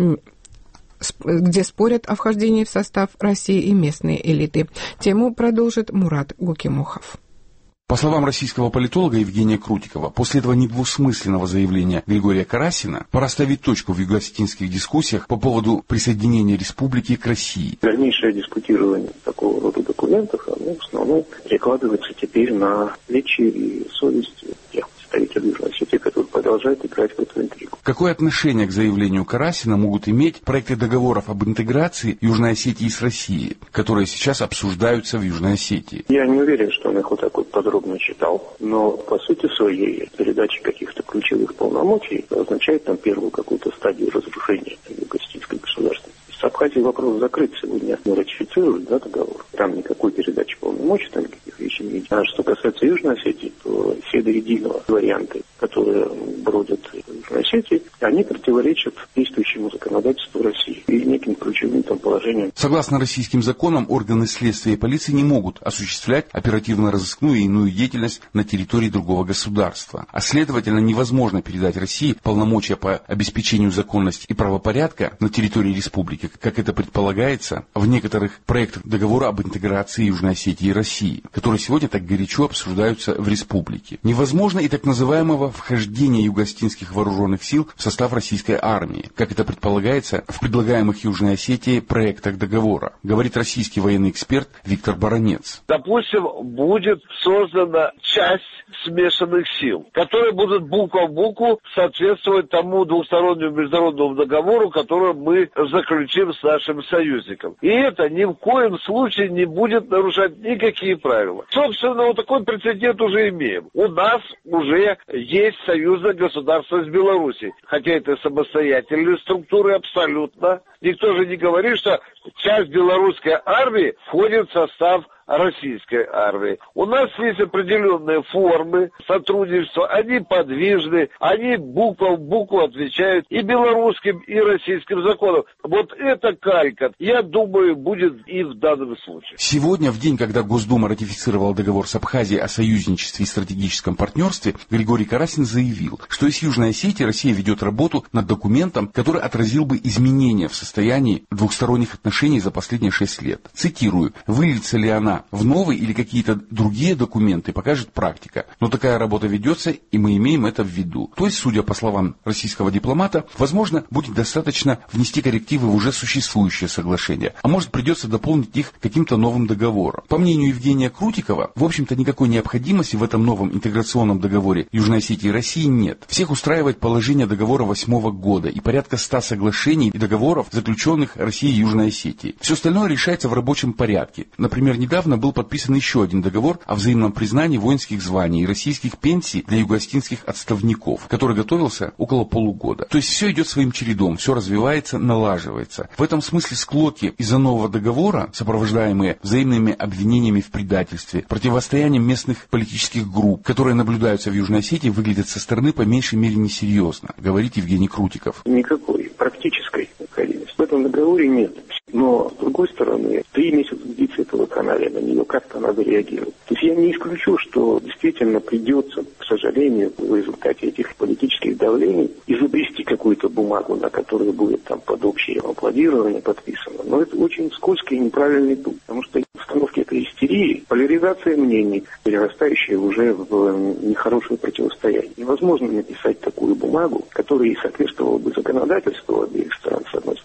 где спорят о вхождении в состав России и местные элиты. Тему продолжит Мурат Гукимухов. По словам российского политолога Евгения Крутикова, после этого недвусмысленного заявления Григория Карасина пора ставить точку в юго-осетинских дискуссиях по поводу присоединения республики к России. Дальнейшее дискутирование такого рода документов, оно в основном перекладывается теперь на плечи и совесть тех представителей Южной Осетии, которые продолжают играть в эту интригу. Какое отношение к заявлению Карасина могут иметь проекты договоров об интеграции Южной Осетии с Россией, которые сейчас обсуждаются в Южной Осетии? Я не уверен, что он их вот так вот подробно читал, но по сути своей передача каких-то ключевых полномочий означает там первую какую-то стадию разрушения юго-осетинской государственности. С Абхазией вопрос закрыт, сегодня не ратифицируют, да, договор. Там никакой передачи полномочий, там никаких вещей не идет. А что касается Южной Осетии, то все до единого варианты, которые бродят в Южной Осетии, они противоречат действующему законодательству России и неким ключевым там положениям. Согласно российским законам, органы следствия и полиции не могут осуществлять оперативно-розыскную и иную деятельность на территории другого государства. А следовательно, невозможно передать России полномочия по обеспечению законности и правопорядка на территории республики, как это предполагается в некоторых проектах договора об интеграции Южной Осетии и России, которые сегодня так горячо обсуждаются в республике. Невозможно и так называемого вхождения юго-осетинских вооруженных сил в состав российской армии, как это предполагается в предлагаемых Южной Осетии проектах договора, говорит российский военный эксперт Виктор Баранец. Допустим, будет создана часть смешанных сил, которые будут буква в букву соответствовать тому двустороннему международному договору, который мы заключим с нашим союзником. И это ни в коем случае не будет нарушать никакие правила. Собственно, вот такой прецедент уже имеем. У нас уже есть союзное государство с Белоруссией, хотя это самостоятельные структуры абсолютно. Никто же не говорит, что часть белорусской армии входит в состав российской армии. У нас есть определенные формы сотрудничества, они подвижны, они буква в букву отвечают и белорусским, и российским законам. Вот это калька, я думаю, будет и в данном случае. Сегодня, в день, когда Госдума ратифицировала договор с Абхазией о союзничестве и стратегическом партнерстве, Григорий Карасин заявил, что из Южной Осетии Россия ведет работу над документом, который отразил бы изменения в состоянии двухсторонних отношений за последние шесть лет. Цитирую: «Выльется ли она в новые или какие-то другие документы, покажет практика. Но такая работа ведется, и мы имеем это в виду». То есть, судя по словам российского дипломата, возможно, будет достаточно внести коррективы в уже существующее соглашение, а может, придется дополнить их каким-то новым договором. По мнению Евгения Крутикова, в общем-то, никакой необходимости в этом новом интеграционном договоре Южной Осетии и России нет. Всех устраивает положение договора восьмого года и порядка ста соглашений и договоров, заключенных Россией и Южной Осетией. Все остальное решается в рабочем порядке. Например, недавно был подписан еще один договор о взаимном признании воинских званий и российских пенсий для юго-осетинских отставников, который готовился около полугода. То есть все идет своим чередом, все развивается, налаживается. В этом смысле склоки из-за нового договора, сопровождаемые взаимными обвинениями в предательстве, противостоянием местных политических групп, которые наблюдаются в Южной Осетии, выглядят со стороны по меньшей мере несерьезно, говорит Евгений Крутиков. Никакой практической необходимости в этом договоре нет. Но, с другой стороны, три месяца длится этого канала, на нее как-то надо реагировать. То есть я не исключу, что действительно придется, к сожалению, в результате этих политических давлений изобрести какую-то бумагу, на которой будет там под общее аплодирование подписано. Но это очень скользкий и неправильный путь, потому что установки этой истерии, поляризация мнений, перерастающая уже в нехорошее противостояние. Невозможно написать такую бумагу, которая и соответствовала бы законодательству обеих стран, с одной стороны, а с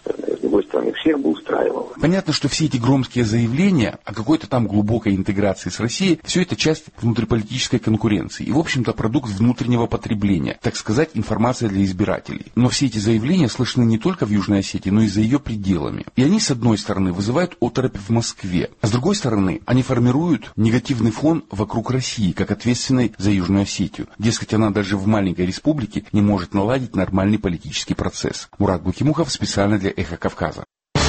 другой стороны, всех бы устраивало. Понятно, что все эти громкие заявления о какой-то там глубокой интеграции с Россией, все это часть внутриполитической конкуренции и, в общем-то, продукт внутреннего потребления, так сказать, информация для избирателей. Но все эти заявления слышны не только в Южной Осетии, но и за ее пределами. И они, с одной стороны, вызывают оторопь в Москве, а с другой стороны, они формируют негативный фон вокруг России, как ответственной за Южную Осетию. Дескать, она даже в маленькой республике не может наладить нормальный политический процесс. Мурат Букимухов специально для «Эхо Кавказа».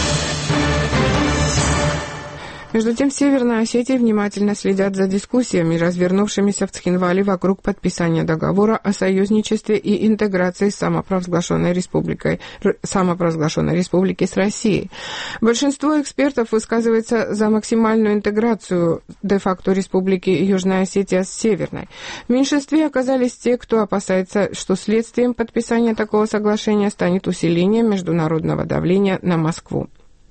Между тем, в Северной Осетии внимательно следят за дискуссиями, развернувшимися в Цхинвале вокруг подписания договора о союзничестве и интеграции с самопровозглашенной республикой, самопровозглашенной республики с Россией. Большинство экспертов высказывается за максимальную интеграцию де-факто республики Южная Осетия с Северной. В меньшинстве оказались те, кто опасается, что следствием подписания такого соглашения станет усиление международного давления на Москву.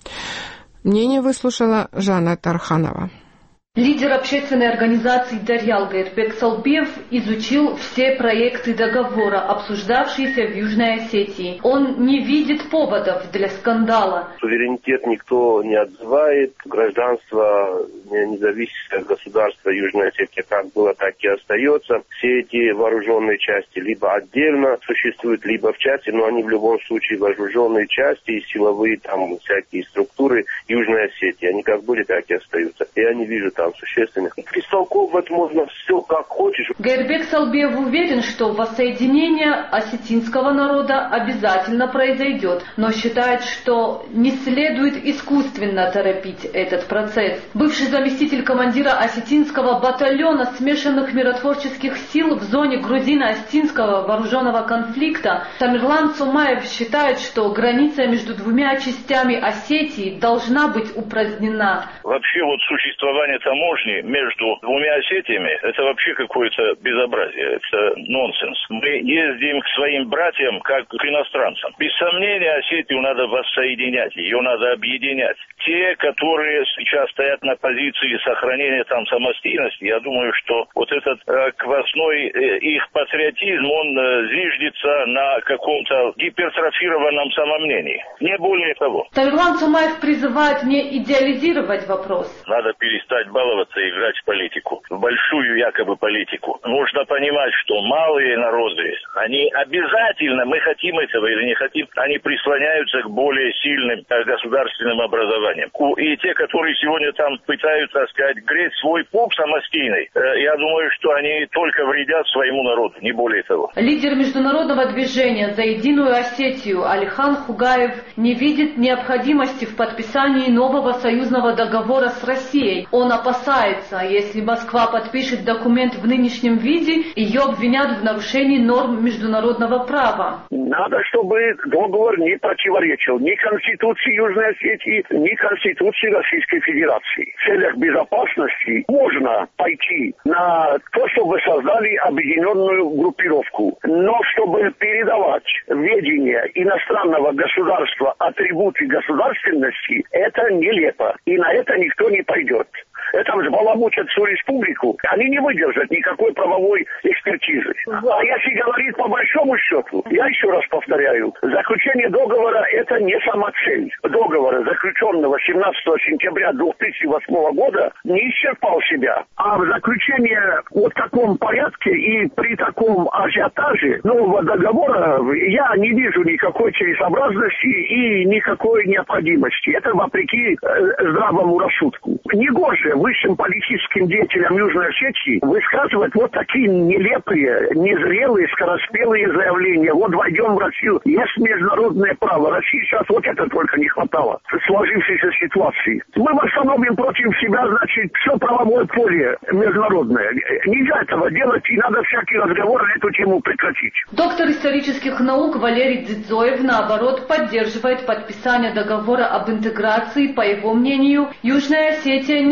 Мнение выслушала Жанна Тарханова. Лидер общественной организации «Дарьял» Гайрбек Салбиев изучил все проекты договора, обсуждавшиеся в Южной Осетии. Он не видит поводов для скандала. Суверенитет никто не отзывает, гражданство независимое государство Южной Осетии как было, так и остается. Все эти вооруженные части либо отдельно существуют, либо в части, но они в любом случае вооруженные части и силовые там всякие структуры Южной Осетии. Они как были, так и остаются. Я не вижу там существенных. Истолковывать можно все как хочешь. Гайрбек Салбиев уверен, что воссоединение осетинского народа обязательно произойдет, но считает, что не следует искусственно торопить этот процесс. Бывший заместитель командира осетинского батальона смешанных миротворческих сил в зоне грузино-осетинского вооруженного конфликта Тамерлан Цумаев считает, что граница между двумя частями Осетии должна быть упразднена. Вообще вот существование таможни между двумя Осетиями — это вообще какое-то безобразие, это нонсенс. Мы ездим к своим братьям как к иностранцам. Без сомнения, Осетию надо воссоединять, ее надо объединять. Те, которые сейчас стоят на позиции сохранения там самостоятельности, я думаю, что вот этот э, квасной э, их патриотизм, он э, зиждется на каком-то гипертрофированном самомнении. Не более того. Тамерлан Цумаев призывает не идеализировать вопрос. Надо перестать баловаться и играть в политику, в большую якобы политику. Нужно понимать, что малые народы, они обязательно, мы хотим этого или не хотим, они прислоняются к более сильным э, государственным образованиям. И те, которые сегодня там пытаются, так сказать, греть свой пуп самостийный, э, я думаю, что они только вредят своему народу, не более того. Лидер международного движения за единую Осетию Алихан Хугаев не видит необходимости в подписании нового союзного договора с Россией. Он опасается, если Москва подпишет документ в нынешнем виде, ее обвинят в нарушении норм международного права. Надо, чтобы договор не противоречил ни Конституции Южной Осетии, ни Конституции Российской Федерации. В целях безопасности можно пойти на то, чтобы создали объединенную группировку. Но чтобы передавать ведение иностранного государства атрибуты государственности, это нелепо. И на это никто не пойдет. Это взбаламутят всю республику, они не выдержат никакой правовой экспертизы. А если говорить по большому счету, я еще раз повторяю, заключение договора – это не сама цель. Договора, заключенного семнадцатого сентября две тысячи восьмого года, не исчерпал себя. А в заключении вот в таком порядке и при таком ажиотаже нового договора я не вижу никакой целесообразности и никакой необходимости. Это вопреки э, здравому рассудку. Негоже высшим политическим деятелям Южной Осетии высказывать вот такие нелепые, незрелые, скороспелые заявления. Вот войдем в Россию. Есть международное право. России сейчас вот это только не хватало в сложившейся ситуации. Мы восстановим против себя, значит, все правовое поле международное. Нельзя этого делать, и надо всякий разговор на эту тему прекратить. Доктор исторических наук Валерий Дзидзоев, наоборот, поддерживает подписание договора об интеграции. По его мнению, Южная Осетия не сможет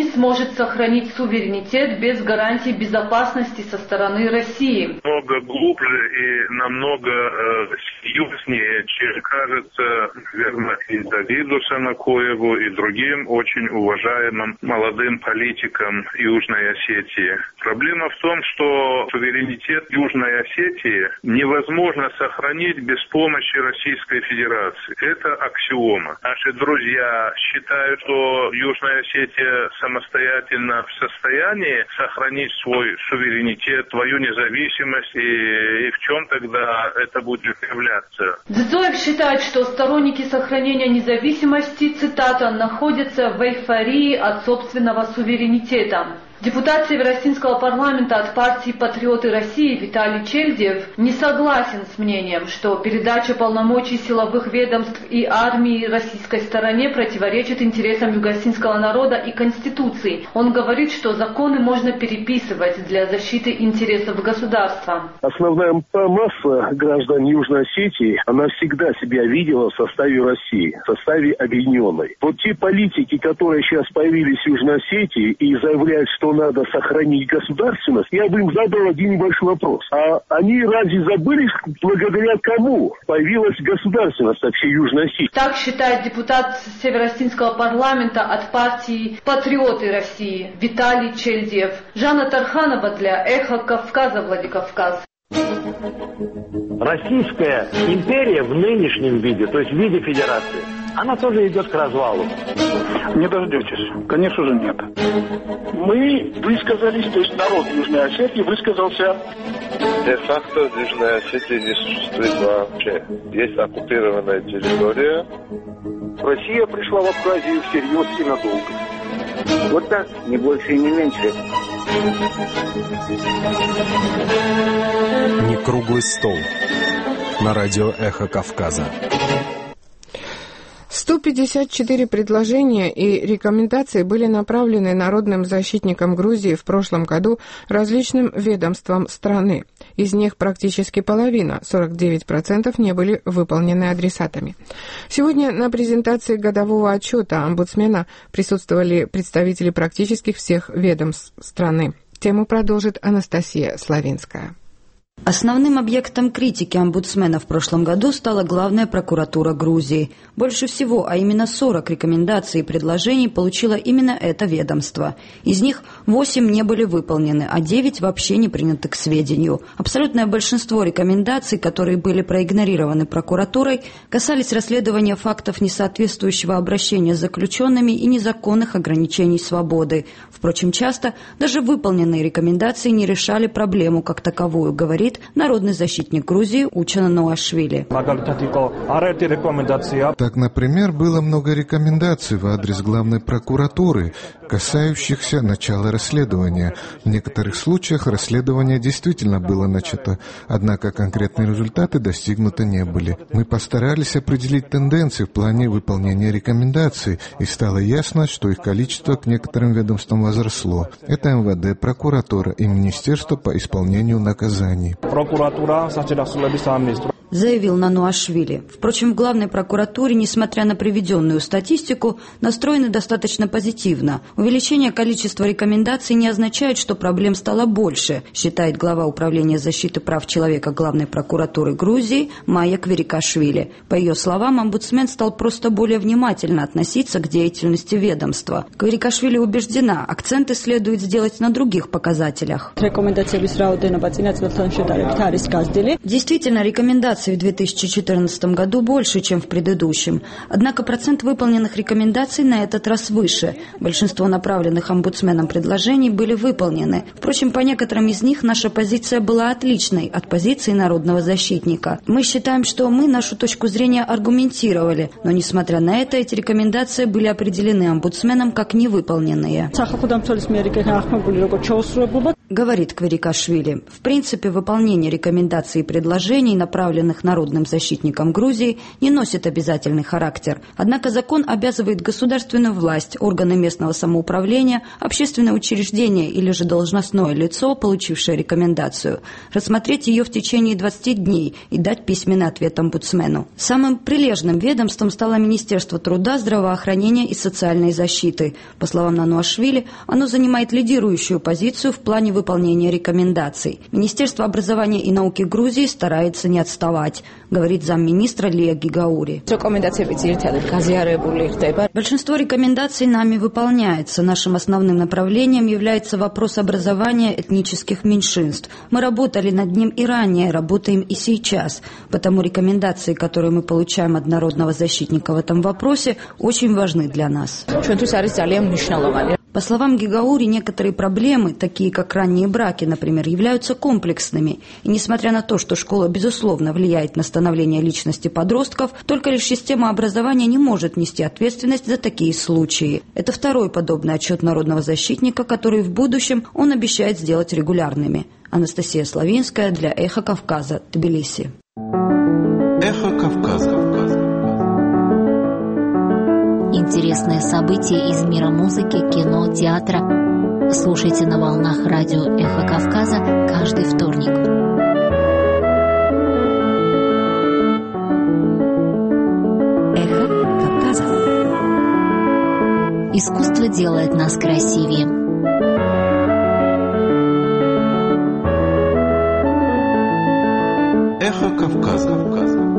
может сохранить суверенитет без гарантии безопасности со стороны России. Много глубже и намного э, серьезнее, чем кажется, наверное, и Давиду Санакоеву, и другим очень уважаемым молодым политикам Южной Осетии. Проблема в том, что суверенитет Южной Осетии невозможно сохранить без помощи Российской Федерации. Это аксиома. Наши друзья считают, что Южная Осетия самостоятельно в состоянии сохранить свой суверенитет, свою независимость, и, и в чем тогда это будет являться? Дзоев считает, что сторонники сохранения независимости, цитата, находятся в эйфории от собственного суверенитета. Депутат Северо-Осетинского парламента от партии «Патриоты России» Виталий Чельдев не согласен с мнением, что передача полномочий силовых ведомств и армии российской стороне противоречит интересам юго-осетинского народа и Конституции. Он говорит, что законы можно переписывать для защиты интересов государства. Основная масса граждан Южной Осетии, она всегда себя видела в составе России, в составе объединенной. Вот те политики, которые сейчас появились в Южной Осетии и заявляют, что надо сохранить государственность, я бы им задал один небольшой вопрос. А они разве забыли, благодаря кому появилась государственность вообще Южной Осетии? Так считает депутат Северо-Осетинского парламента от партии «Патриоты России» Виталий Чельдев. Жанна Тарханова для «Эхо Кавказа», Владикавказ. Российская империя в нынешнем виде, то есть в виде федерации, она тоже идет к развалу. Не дождетесь. Конечно же нет. Мы высказались, то есть народ Южной Осетии высказался. Де-факто в Южной Осетии не существует вообще. Есть оккупированная территория. Россия пришла в Абхазию всерьез и надолго. Вот так, не больше и не меньше. Не круглый стол. На радио «Эхо Кавказа». сто пятьдесят четыре предложения и рекомендации были направлены народным защитникам Грузии в прошлом году различным ведомствам страны. Из них практически половина, сорок девять процентов, не были выполнены адресатами. Сегодня на презентации годового отчета омбудсмена присутствовали представители практически всех ведомств страны. Тему продолжит Анастасия Славинская. Основным объектом критики омбудсмена в прошлом году стала главная прокуратура Грузии. Больше всего, а именно сорок рекомендаций и предложений получило именно это ведомство. Из них восемь не были выполнены, а девять вообще не приняты к сведению. Абсолютное большинство рекомендаций, которые были проигнорированы прокуратурой, касались расследования фактов несоответствующего обращения с заключенными и незаконных ограничений свободы. Впрочем, часто даже выполненные рекомендации не решали проблему как таковую, говорит народный защитник Грузии Учана Нуашвили. Так, например, было много рекомендаций в адрес главной прокуратуры, касающихся начала расследования. В некоторых случаях расследование действительно было начато, однако конкретные результаты достигнуты не были. Мы постарались определить тенденции в плане выполнения рекомендаций, и стало ясно, что их количество к некоторым ведомствам возросло. Это эм вэ дэ, прокуратура и Министерство по исполнению наказаний. Заявил Нануашвили. Впрочем, в главной прокуратуре, несмотря на приведенную статистику, настроены достаточно позитивно. Увеличение количества рекомендаций не означает, что проблем стало больше, считает глава Управления защиты прав человека главной прокуратуры Грузии Майя Кверикашвили. По ее словам, омбудсмен стал просто более внимательно относиться к деятельности ведомства. Кверикашвили убеждена, акценты следует сделать на других показателях. Действительно, рекомендации в две тысячи четырнадцатом году больше, чем в предыдущем. Однако процент выполненных рекомендаций на этот раз выше. Большинство направленных омбудсменом предложений были выполнены. Впрочем, по некоторым из них наша позиция была отличной от позиции народного защитника. Мы считаем, что мы нашу точку зрения аргументировали, но, несмотря на это, эти рекомендации были определены омбудсменом как невыполненные. Говорит Кверикашвили, в принципе, выполнение рекомендаций и предложений, направленных народным защитникам Грузии, не носит обязательный характер. Однако закон обязывает государственную власть, органы местного самоуправления, общественное учреждение или же должностное лицо, получившее рекомендацию, рассмотреть ее в течение двадцати дней и дать письменный ответ омбудсмену. Самым прилежным ведомством стало Министерство труда, здравоохранения и социальной защиты. По словам Нануашвили, оно занимает лидирующую позицию в плане выполнения рекомендаций. Министерство образования и науки Грузии старается не отставать, говорит замминистра Лия Гигаури. Большинство рекомендаций нами выполняется. Нашим основным направлением является вопрос образования этнических меньшинств. Мы работали над ним и ранее, работаем и сейчас. Потому рекомендации, которые мы получаем от народного защитника в этом вопросе, очень важны для нас. По словам Гигаури, некоторые проблемы, такие как ранние браки, например, являются комплексными. И несмотря на то, что школа, безусловно, влияет на становление личности подростков, только лишь система образования не может нести ответственность за такие случаи. Это второй подобный отчет народного защитника, который в будущем он обещает сделать регулярными. Анастасия Славинская для «Эхо Кавказа», Тбилиси. «Эхо Кавказа». Интересные события из мира музыки, кино, театра. Слушайте на волнах радио «Эхо Кавказа» каждый вторник. Эхо Кавказа. Искусство делает нас красивее. Эхо Кавказа.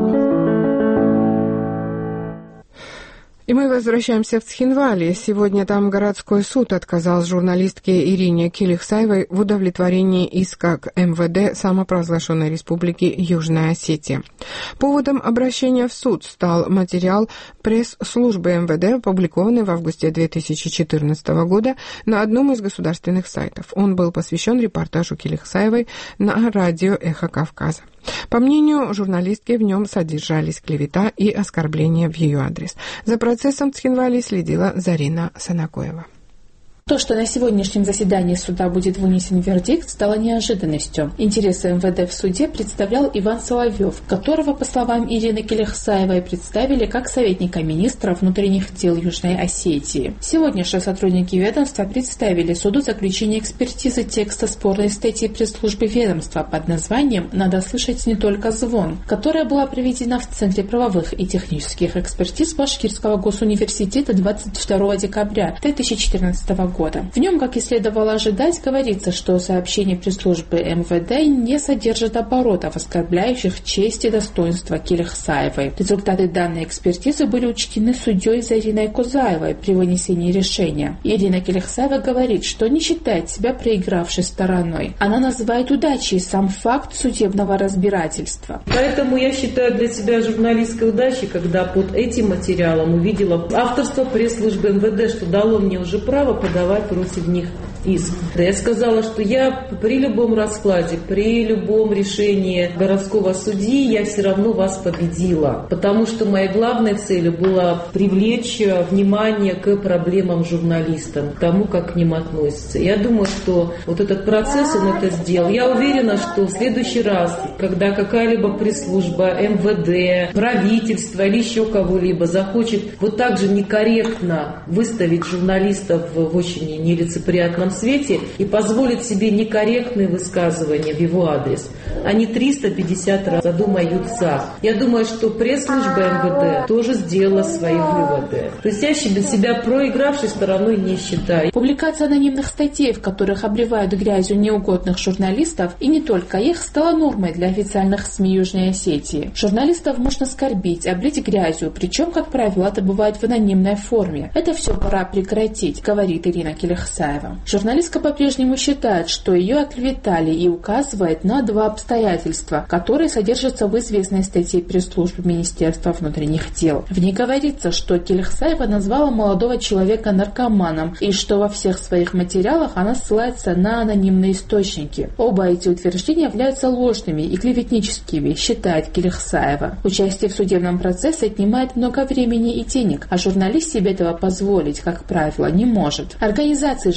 И мы возвращаемся в Цхинвали. Сегодня там городской суд отказал журналистке Ирине Келихсаевой в удовлетворении иска к эм вэ дэ самопровозглашенной республики Южная Осетия. Поводом обращения в суд стал материал пресс-службы эм вэ дэ, опубликованный в августе две тысячи четырнадцатого года на одном из государственных сайтов. Он был посвящен репортажу Келихсаевой на радио «Эхо Кавказа». По мнению журналистки, в нем содержались клевета и оскорбления в ее адрес. За процессом в Цхинвали следила Зарина Санакоева. То, что на сегодняшнем заседании суда будет вынесен вердикт, стало неожиданностью. Интересы эм вэ дэ в суде представлял Иван Соловьев, которого, по словам Ирины Келихсаевой, представили как советника министра внутренних дел Южной Осетии. Сегодня же сотрудники ведомства представили суду заключение экспертизы текста спорной статьи пресс-службы ведомства под названием «Надо слышать не только звон», которая была проведена в Центре правовых и технических экспертиз Башкирского госуниверситета двадцать второго декабря две тысячи четырнадцатого года. В нем, как и следовало ожидать, говорится, что сообщение пресс-службы эм вэ дэ не содержит оборотов, оскорбляющих честь и достоинство Келихсаевой. Результаты данной экспертизы были учтены судьей Зариной Кузаевой при вынесении решения. Ирина Келихсаева говорит, что не считает себя проигравшей стороной. Она называет удачей сам факт судебного разбирательства. Поэтому я считаю для себя журналистской удачей, когда под этим материалом увидела авторство пресс-службы эм вэ дэ, что дало мне уже право подавать против них иск. Я сказала, что я при любом раскладе, при любом решении городского судьи, я все равно вас победила. Потому что моей главной целью было привлечь внимание к проблемам журналистам, к тому, как к ним относятся. Я думаю, что вот этот процесс он это сделал. Я уверена, что в следующий раз, когда какая-либо пресс-служба, эм вэ дэ, правительство или еще кого-либо захочет вот так же некорректно выставить журналистов в очень нелицеприятном свете и позволит себе некорректные высказывания в его адрес, они триста пятьдесят раз задумаются. Я думаю, что пресс-служба эм вэ дэ тоже сделала свои выводы. То есть я себя проигравшей стороной не считаю. Публикация анонимных статей, в которых обливают грязью неугодных журналистов, и не только их, стала нормой для официальных СМИ Южной Осетии. Журналистов можно оскорбить, облить грязью, причем, как правило, это бывает в анонимной форме. Это все пора прекратить, говорит Ирина Келихсаева. Журналистка по-прежнему считает, что ее оклеветали, и указывает на два обстоятельства, которые содержатся в известной статье пресс-службы Министерства внутренних дел. В ней говорится, что Келихсаева назвала молодого человека наркоманом, и что во всех своих материалах она ссылается на анонимные источники. Оба эти утверждения являются ложными и клеветническими, считает Келихсаева. Участие в судебном процессе отнимает много времени и денег, а журналист себе этого позволить, как правило, не может. Организации же, которые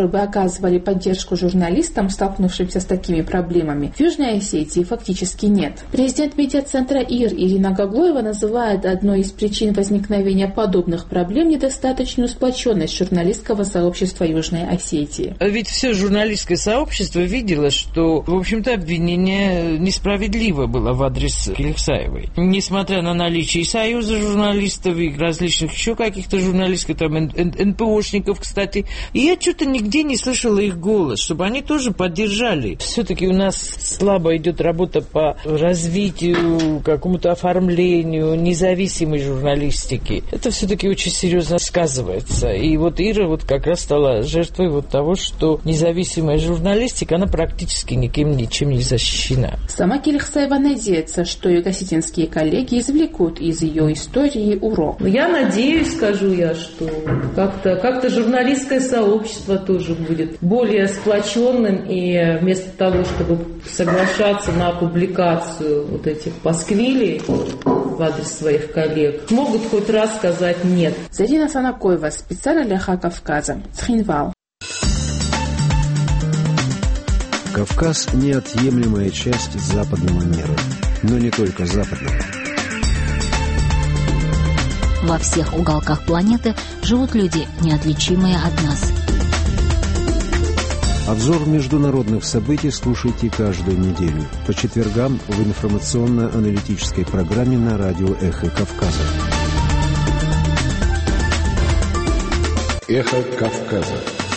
бы оказывали поддержку журналистам, столкнувшимся с такими проблемами, в Южной Осетии фактически нет. Президент медиацентра ИР Ирина Гаглоева называет одной из причин возникновения подобных проблем недостаточную сплоченность журналистского сообщества Южной Осетии. Ведь все журналистское сообщество видело, что, в общем-то, обвинение несправедливо было в адрес Келихсаевой. Несмотря на наличие и союза журналистов, и различных еще каких-то журналистов, там, эн пэ ошников, кстати, и я что-то нигде не слышала их голос, чтобы они тоже поддержали. Все-таки у нас слабо идет работа по развитию, какому-то оформлению независимой журналистики. Это все-таки очень серьезно сказывается. И вот Ира вот как раз стала жертвой вот того, что независимая журналистика, она практически никем ничем не защищена. Сама Келихсаева надеется, что ее осетинские коллеги извлекут из ее истории урок. Я надеюсь, скажу я, что как-то, как-то журналистское сообщество тоже будет более сплоченным, и вместо того, чтобы соглашаться на публикацию вот этих пасквилей в адрес своих коллег, могут хоть раз сказать «нет». Зарина Санакоева, специально для Эхо Кавказа, Цхинвал. Кавказ – неотъемлемая часть западного мира, но не только западного. Во всех уголках планеты живут люди, неотличимые от нас. Обзор международных событий слушайте каждую неделю по четвергам в информационно-аналитической программе на радио «Эхо Кавказа». «Эхо Кавказа».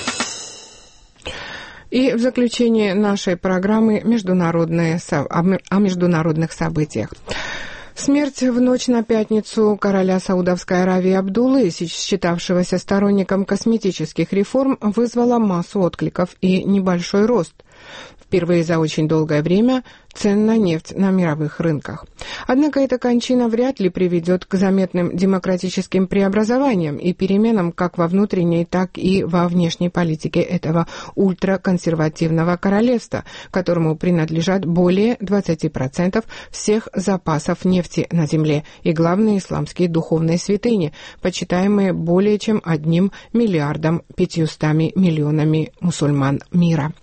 И в заключение нашей программы международные, о международных событиях. Смерть в ночь на пятницу короля Саудовской Аравии Абдуллы, считавшегося сторонником косметических реформ, вызвала массу откликов и небольшой рост. Впервые за очень долгое время цен на нефть на мировых рынках. Однако эта кончина вряд ли приведет к заметным демократическим преобразованиям и переменам как во внутренней, так и во внешней политике этого ультраконсервативного королевства, которому принадлежат более двадцати процентов всех запасов нефти на земле и главные исламские духовные святыни, почитаемые более чем одним миллиардом пятьюстами миллионами мусульман мира.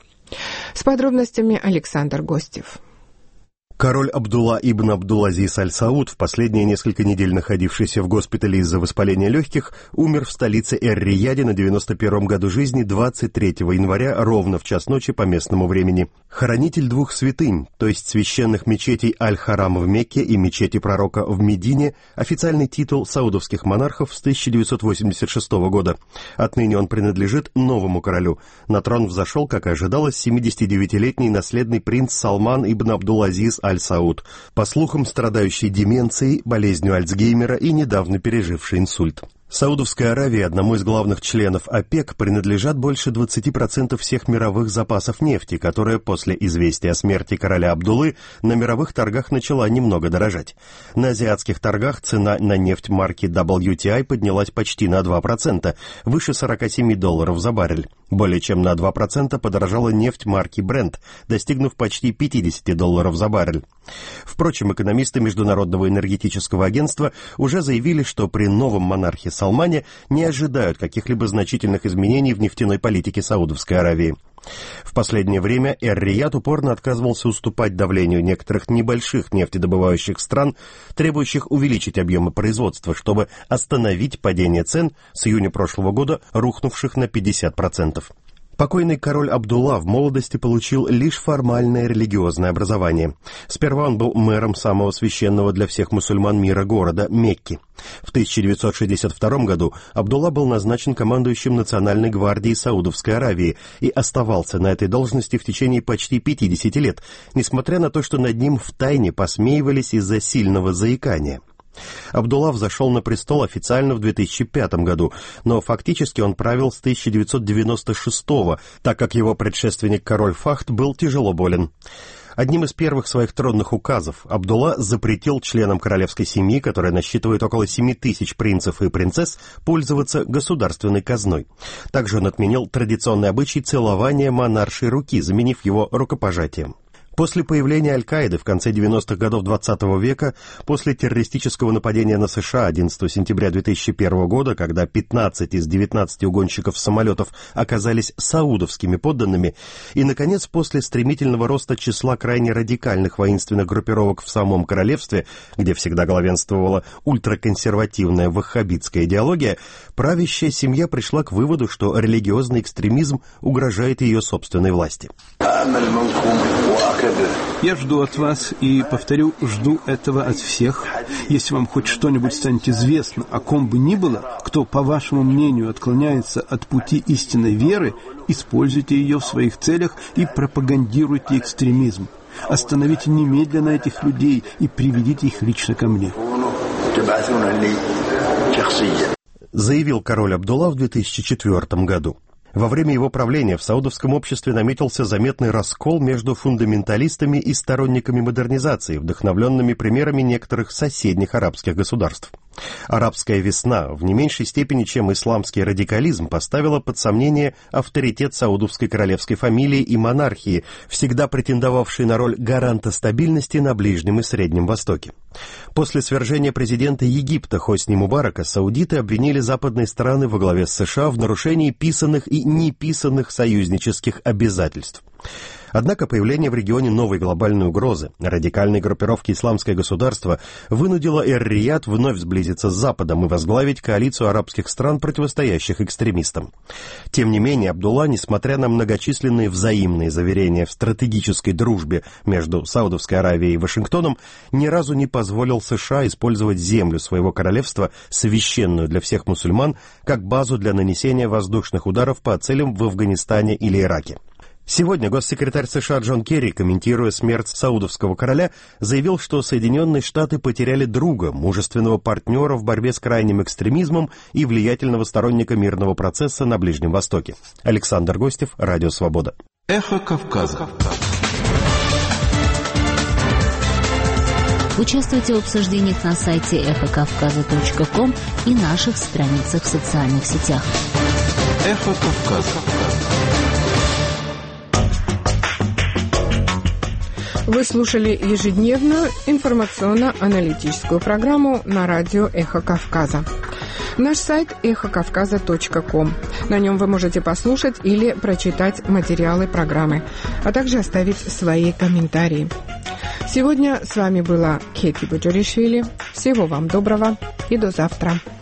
С подробностями Александр Гостев. Король Абдулла ибн Абдул-Азиз Аль-Сауд, в последние несколько недель находившийся в госпитале из-за воспаления легких, умер в столице Эр-Рияде на девяносто первом году жизни двадцать третьего января, ровно в час ночи по местному времени. Хранитель двух святынь, то есть священных мечетей Аль-Харам в Мекке и мечети пророка в Медине, официальный титул саудовских монархов с тысяча девятьсот восемьдесят шестого года. Отныне он принадлежит новому королю. На трон взошел, как и ожидалось, семидесятидевятилетний наследный принц Салман ибн Абдул-Азиз Аль-Сауд, по слухам страдающий деменцией, болезнью Альцгеймера и недавно переживший инсульт. Саудовской Аравии, одному из главных членов ОПЕК, принадлежат больше двадцати процентов всех мировых запасов нефти, которая после известия о смерти короля Абдуллы на мировых торгах начала немного дорожать. На азиатских торгах цена на нефть марки дабл ю ти ай поднялась почти на два процента, выше сорока семи долларов за баррель. Более чем на два процента подорожала нефть марки Brent, достигнув почти пятидесяти долларов за баррель. Впрочем, экономисты Международного энергетического агентства уже заявили, что при новом монархе Салмане не ожидают каких-либо значительных изменений в нефтяной политике Саудовской Аравии. В последнее время Эр-Рияд упорно отказывался уступать давлению некоторых небольших нефтедобывающих стран, требующих увеличить объемы производства, чтобы остановить падение цен с июня прошлого года, рухнувших на пятьдесят процентов. Покойный король Абдулла в молодости получил лишь формальное религиозное образование. Сперва он был мэром самого священного для всех мусульман мира города Мекки. В тысяча девятьсот шестьдесят втором году Абдулла был назначен командующим Национальной гвардией Саудовской Аравии и оставался на этой должности в течение почти пятидесяти лет, несмотря на то, что над ним втайне посмеивались из-за сильного заикания. Абдулла взошел на престол официально в две тысячи пятом году, но фактически он правил с тысяча девятьсот девяносто шестого, так как его предшественник король Фахд был тяжело болен. Одним из первых своих тронных указов Абдулла запретил членам королевской семьи, которая насчитывает около семи тысяч принцев и принцесс, пользоваться государственной казной. Также он отменил традиционный обычай целования монаршей руки, заменив его рукопожатием. После появления Аль-Каиды в конце девяностых годов двадцатого века, после террористического нападения на США одиннадцатого сентября две тысячи первого года, когда пятнадцать из девятнадцати угонщиков самолетов оказались саудовскими подданными, и, наконец, после стремительного роста числа крайне радикальных воинственных группировок в самом королевстве, где всегда главенствовала ультраконсервативная ваххабитская идеология, правящая семья пришла к выводу, что религиозный экстремизм угрожает ее собственной власти. Я жду от вас и, повторю, жду этого от всех. Если вам хоть что-нибудь станет известно о ком бы ни было, кто, по вашему мнению, отклоняется от пути истинной веры, используйте ее в своих целях и пропагандируйте экстремизм. Остановите немедленно этих людей и приведите их лично ко мне. Заявил король Абдулла в две тысячи четвёртом году. Во время его правления в саудовском обществе наметился заметный раскол между фундаменталистами и сторонниками модернизации, вдохновленными примерами некоторых соседних арабских государств. Арабская весна в не меньшей степени, чем исламский радикализм, поставила под сомнение авторитет саудовской королевской фамилии и монархии, всегда претендовавшей на роль гаранта стабильности на Ближнем и Среднем Востоке. После свержения президента Египта Хосни Мубарака саудиты обвинили западные страны во главе с США в нарушении писанных и неписанных союзнических обязательств. Однако появление в регионе новой глобальной угрозы, радикальной группировки «Исламское государство», вынудило Эр-Рияд вновь сблизиться с Западом и возглавить коалицию арабских стран, противостоящих экстремистам. Тем не менее, Абдулла, несмотря на многочисленные взаимные заверения в стратегической дружбе между Саудовской Аравией и Вашингтоном, ни разу не позволил США использовать землю своего королевства, священную для всех мусульман, как базу для нанесения воздушных ударов по целям в Афганистане или Ираке. Сегодня госсекретарь США Джон Керри, комментируя смерть саудовского короля, заявил, что Соединенные Штаты потеряли друга, мужественного партнера в борьбе с крайним экстремизмом и влиятельного сторонника мирного процесса на Ближнем Востоке. Александр Гостев, Радио Свобода. Эхо Кавказа. Участвуйте в обсуждениях на сайте эхо кавказа точка ком и наших страницах в социальных сетях. Эхо Кавказа. Вы слушали ежедневную информационно-аналитическую программу на радио «Эхо Кавказа». Наш сайт эхо кавказа точка ком. На нем вы можете послушать или прочитать материалы программы, а также оставить свои комментарии. Сегодня с вами была Кети Буджаришвили. Всего вам доброго и до завтра.